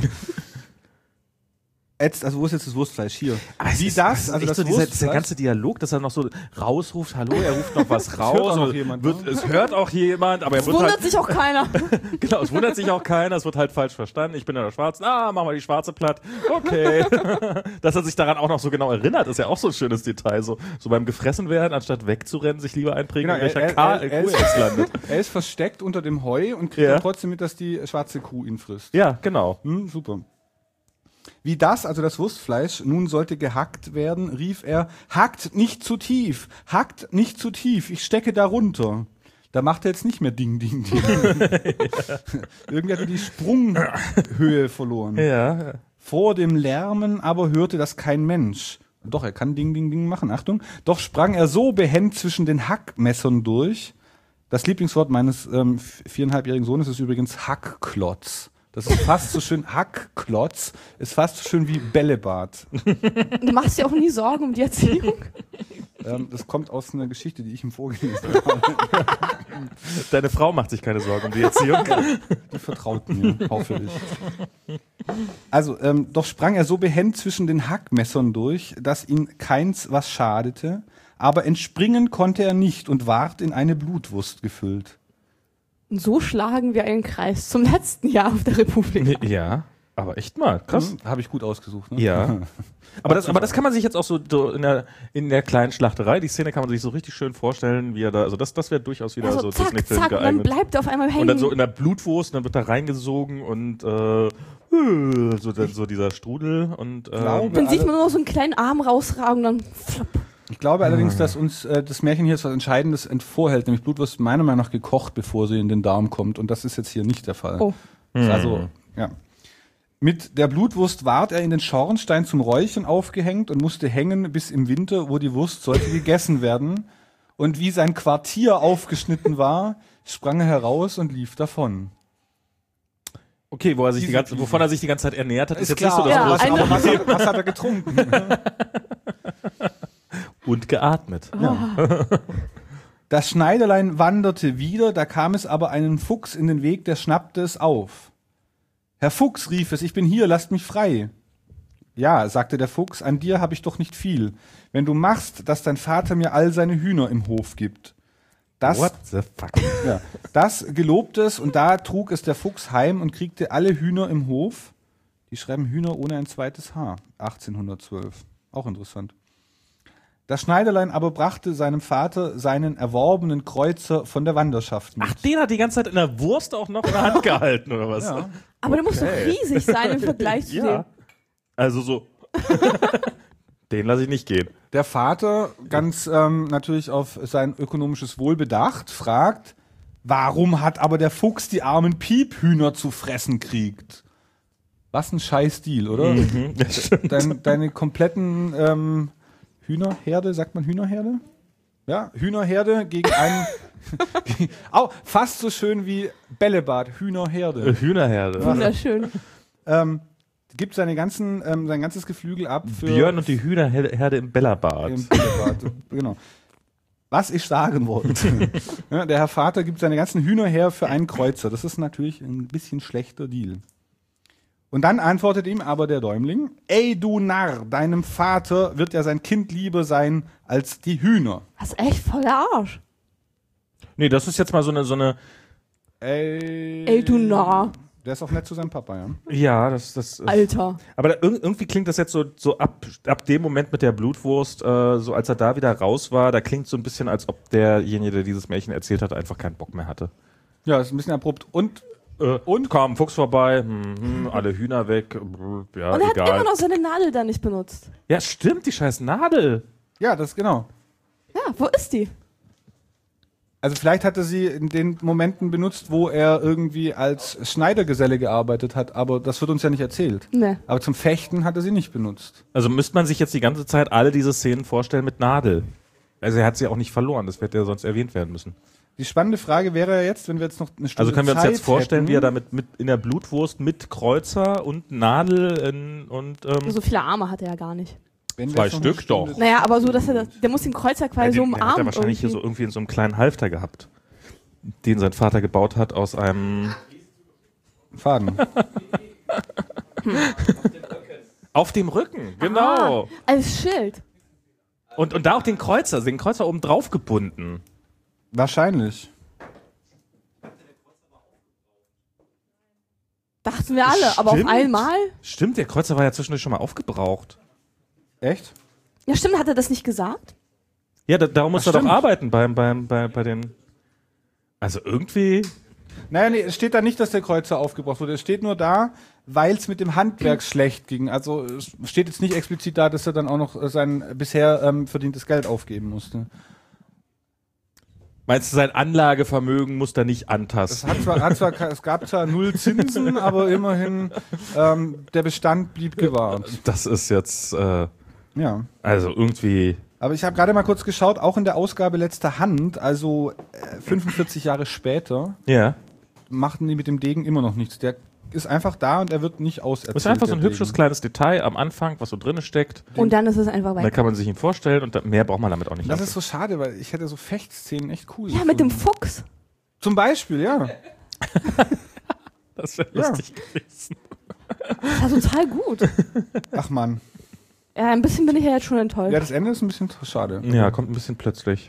also wo ist jetzt das Wurstfleisch? Hier. Aber es Wie ist, das? ist Also echt das so dieser Wurstfleisch? ganze Dialog, dass er noch so rausruft, hallo, er ruft noch was raus. hört auch noch und jemand, wird, ne? es hört auch jemand, aber er Es wird wundert halt, sich auch keiner. genau, es wundert sich auch keiner, es wird halt falsch verstanden. Ich bin in der Schwarzen, machen wir die Schwarze platt. Okay. Dass er sich daran auch noch so genau erinnert, ist ja auch so ein schönes Detail. So beim gefressen werden, anstatt wegzurennen, sich lieber einprägen, Genau, in welcher er Kuh ist- er jetzt landet. Er ist versteckt unter dem Heu und kriegt Ja. dann trotzdem mit, dass die schwarze Kuh ihn frisst. Ja, genau. Super. Wie das, also das Wurstfleisch, nun sollte gehackt werden, rief er, hackt nicht zu tief, ich stecke darunter. Da macht er jetzt nicht mehr Ding, Ding, Ding. Irgendwie hat er die Sprunghöhe verloren. Ja. Vor dem Lärmen aber hörte das kein Mensch. Doch, er kann Ding, Ding, Ding machen, Achtung. Doch sprang er so behend zwischen den Hackmessern durch. Das Lieblingswort meines 4,5-jährigen Sohnes ist übrigens Hackklotz. Das ist fast so schön, Hackklotz ist fast so schön wie Bällebad. Du machst dir auch nie Sorgen um die Erziehung. Das kommt aus einer Geschichte, die ich ihm vorgelesen habe. Deine Frau macht sich keine Sorgen um die Erziehung. Die vertraut mir, hoffe ich. Also, doch sprang er so behend zwischen den Hackmessern durch, dass ihn keins was schadete, aber entspringen konnte er nicht und ward in eine Blutwurst gefüllt. Und so schlagen wir einen Kreis zum letzten Jahr auf der Republik. Ja, aber echt mal, krass. Habe ich gut ausgesucht, ne? Ja. Aber das kann man sich jetzt auch so in der kleinen Schlachterei, die Szene kann man sich so richtig schön vorstellen, wie er da, also das wäre durchaus wieder Also so zack, Disney-Film zack, und dann geeignet. bleibt er auf einmal hängen. Und dann so in der Blutwurst, dann wird da reingesogen und so dieser Strudel und Glaube- Dann sieht man nur noch so einen kleinen Arm rausragen und dann flapp. Ich glaube allerdings, dass uns das Märchen hier etwas Entscheidendes vorhält, nämlich Blutwurst meiner Meinung nach gekocht, bevor sie in den Darm kommt. Und das ist jetzt hier nicht der Fall. Oh. Also, ja. Mit der Blutwurst ward er in den Schornstein zum Räuchern aufgehängt und musste hängen bis im Winter, wo die Wurst sollte gegessen werden. Und wie sein Quartier aufgeschnitten war, sprang er heraus und lief davon. okay, wovon er sich die ganze Zeit ernährt hat, ist jetzt klar, nicht so das Ja, große. eine- aber was hat er getrunken? Und geatmet. Das Schneiderlein wanderte wieder, da kam es aber einen Fuchs in den Weg, der schnappte es auf. Herr Fuchs, rief es, ich bin hier, lasst mich frei. Ja, sagte der Fuchs, an dir habe ich doch nicht viel, wenn du machst, dass dein Vater mir all seine Hühner im Hof gibt. What the fuck? Ja, das gelobt es und da trug es der Fuchs heim und kriegte alle Hühner im Hof. Die schreiben Hühner ohne ein zweites H, 1812. Auch interessant. Das Schneiderlein aber brachte seinem Vater seinen erworbenen Kreuzer von der Wanderschaft mit. Ach, den hat die ganze Zeit in der Wurst auch noch in der Hand gehalten, oder was? Ja. Aber der muss doch riesig sein im Vergleich zu Ja. dem. Also so. Den lasse ich nicht gehen. Der Vater, ganz natürlich auf sein ökonomisches Wohl bedacht, fragt, warum hat aber der Fuchs die armen Piephühner zu fressen kriegt? Was ein scheiß Deal, oder? Das stimmt. Deine kompletten Hühnerherde, sagt man Hühnerherde? Ja, Hühnerherde gegen einen, fast so schön wie Bällebad, Hühnerherde. Hühnerherde. Wunderschön. Gibt sein ganzes Geflügel ab für Björn und die Hühnerherde im Bällebad. im Bällebad. Genau. Was ich sagen wollte. Ja, der Herr Vater gibt seine ganzen Hühner her für einen Kreuzer. Das ist natürlich ein bisschen schlechter Deal. Und dann antwortet ihm aber der Däumling, ey du Narr, deinem Vater wird ja sein Kind lieber sein als die Hühner. Das ist echt voll der Arsch. Nee, das ist jetzt mal so eine Ey, du Narr. Der ist auch nett zu seinem Papa, ja. ja, das ist, Alter. aber irgendwie klingt das jetzt so ab dem Moment mit der Blutwurst, so als er da wieder raus war, da klingt so ein bisschen, als ob derjenige, der dieses Märchen erzählt hat, einfach keinen Bock mehr hatte. Ja, ist ein bisschen abrupt. Und Kam ein Fuchs vorbei, alle Hühner weg, ja, Und er hat egal. immer noch seine Nadel da nicht benutzt. Ja, stimmt, die scheiß Nadel. ja, das genau. Ja, wo ist die? Also vielleicht hat er sie in den Momenten benutzt, wo er irgendwie als Schneidergeselle gearbeitet hat, aber das wird uns ja nicht erzählt. Nee. Aber zum Fechten hat er sie nicht benutzt. Also müsste man sich jetzt die ganze Zeit alle diese Szenen vorstellen mit Nadel. Also er hat sie auch nicht verloren, das hätte ja sonst erwähnt werden müssen. Die spannende Frage wäre ja jetzt, wenn wir jetzt noch eine Stunde Also können wir uns Zeit jetzt vorstellen, hätten, wie er da mit in der Blutwurst mit Kreuzer und Nadel und So viele Arme hat er ja gar nicht. wenn wir zwei jetzt noch eine Stück Stunde- doch. Naja, aber so, dass der muss den Kreuzer quasi so den hat er umarmen. wahrscheinlich hier so irgendwie in so einem kleinen Halfter gehabt, den sein Vater gebaut hat aus einem Faden. auf dem Rücken, genau. Ah, als Schild. Und da auch den Kreuzer oben drauf gebunden. Wahrscheinlich. Dachten wir alle, aber auf Stimmt. einmal? Stimmt, der Kreuzer war ja zwischendurch schon mal aufgebraucht. Echt? Ja, stimmt, hat er das nicht gesagt? Ja, darum muss er doch stimmt. arbeiten bei den. Also irgendwie. Naja, nee, es steht da nicht, dass der Kreuzer aufgebraucht wurde. Es steht nur da, weil es mit dem Handwerk schlecht ging. Also es steht jetzt nicht explizit da, dass er dann auch noch sein bisher verdientes Geld aufgeben musste. Meinst du, sein Anlagevermögen muss da nicht antasten? Es gab zwar 0 Zinsen, aber immerhin der Bestand blieb gewahrt. Das ist jetzt, Ja. also irgendwie... Aber ich habe gerade mal kurz geschaut, auch in der Ausgabe letzter Hand, also 45 Jahre später, Ja. machten die mit dem Degen immer noch nichts. Der ist einfach da und er wird nicht auserzählt. Das ist einfach so ein der hübsches Degen. kleines Detail am Anfang, was so drin steckt. Und dann ist es einfach Da weg. kann man sich ihn vorstellen und mehr braucht man damit auch nicht. Das ist so schade, weil ich hätte so Fechtszenen echt cool Ja, mit dem gefunden. Fuchs. Zum Beispiel, ja. Das wäre Ja. lustig gewesen. Das war total gut. Ach man. Ja, ein bisschen bin ich ja jetzt schon enttäuscht. Ja, das Ende ist ein bisschen schade. Ja, kommt ein bisschen plötzlich.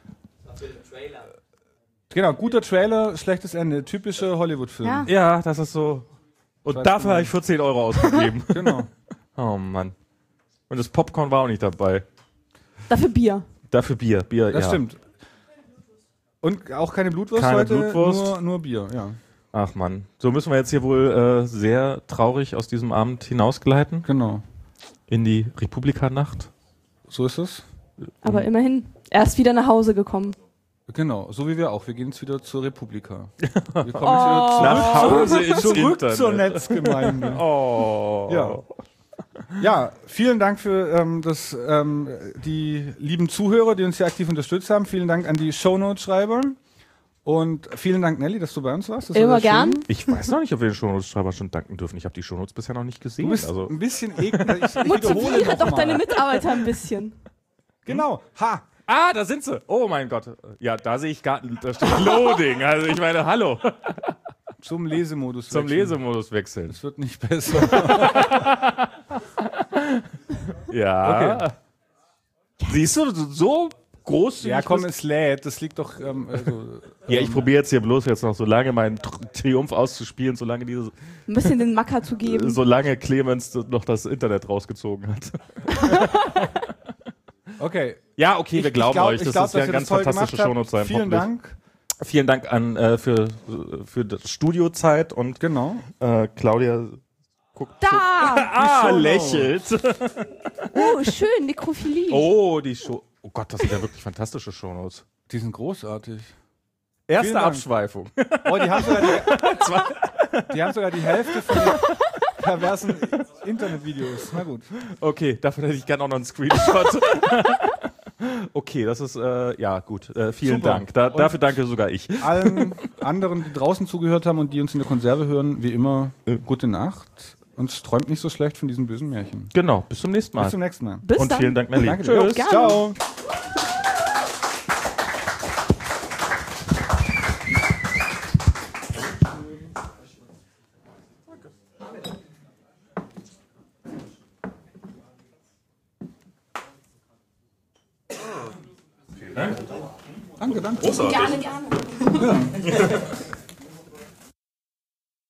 Genau, guter Trailer, schlechtes Ende. Typische Hollywood-Film. Ja. Ja, das ist so. Und Weiß dafür man. habe ich 14 Euro ausgegeben. Genau. Oh Mann. Und das Popcorn war auch nicht dabei. Dafür Bier. Dafür Bier. Bier, Das ja. stimmt. Und auch keine Blutwurst Keine heute, Blutwurst. Nur Bier, ja. Ach Mann. So müssen wir jetzt hier wohl sehr traurig aus diesem Abend hinausgleiten. Genau. In die Republika-Nacht. So ist es. Aber immerhin. Er ist wieder nach Hause gekommen. Genau, so wie wir auch. Wir gehen jetzt wieder zur Republika. Wir kommen jetzt Oh. wieder Nach Hause ins zurück Internet. zur Netzgemeinde. Oh. Ja. Ja, vielen Dank für die lieben Zuhörer, die uns hier aktiv unterstützt haben. Vielen Dank an die Shownote-Schreiber. Und vielen Dank, Nelly, dass du bei uns warst. Das war Immer sehr schön. gern. Ich weiß noch nicht, ob wir den Shownotes-Schreiber schon danken dürfen. Ich habe die Shownotes bisher noch nicht gesehen. Du bist Also ein bisschen eklig. Ich wiederhole Motiviere doch noch mal. deine Mitarbeiter ein bisschen. Genau. Ha. ah, da sind sie. Oh mein Gott. Ja, da sehe ich da steht Loading. Also ich meine, hallo. Zum Lesemodus. Zum wechseln. Lesemodus wechseln. Es wird nicht besser. Ja. Okay. Siehst du, so groß. Ja, komm, es lädt. Das liegt doch. Ja, ich probiere jetzt hier bloß jetzt noch so lange meinen Triumph auszuspielen, solange Ein bisschen den Macker zu geben. solange Clemens noch das Internet rausgezogen hat. Okay. Ja, okay, wir glauben euch. Das glaub, ist ja dass ein ihr ganz das toll fantastische gemacht Shownotes habt. sein. Vielen Dank. Vielen Dank an für das Studiozeit und Genau. Claudia guckt. Da! Shownotes. Lächelt. Oh, schön, Nekrophilie. Oh, die Show. Oh Gott, das sind ja wirklich fantastische Shownotes. Die sind großartig. Erste Dank. Abschweifung. Oh, die haben sogar die Hälfte von den perversen Internetvideos. Na gut. Okay, dafür hätte ich gerne auch noch einen Screenshot. Okay, das ist, ja gut. Vielen Super. Dank. Dafür danke sogar ich. Allen anderen, die draußen zugehört haben und die uns in der Konserve hören, wie immer, gute Nacht. Und träumt nicht so schlecht von diesen bösen Märchen. Genau, bis zum nächsten Mal. Bis zum nächsten Mal. Bis Und dann. vielen Dank, Nelly. Danke Tschüss. dir. Gerne. Ciao. Danke, danke. Gerne, gerne.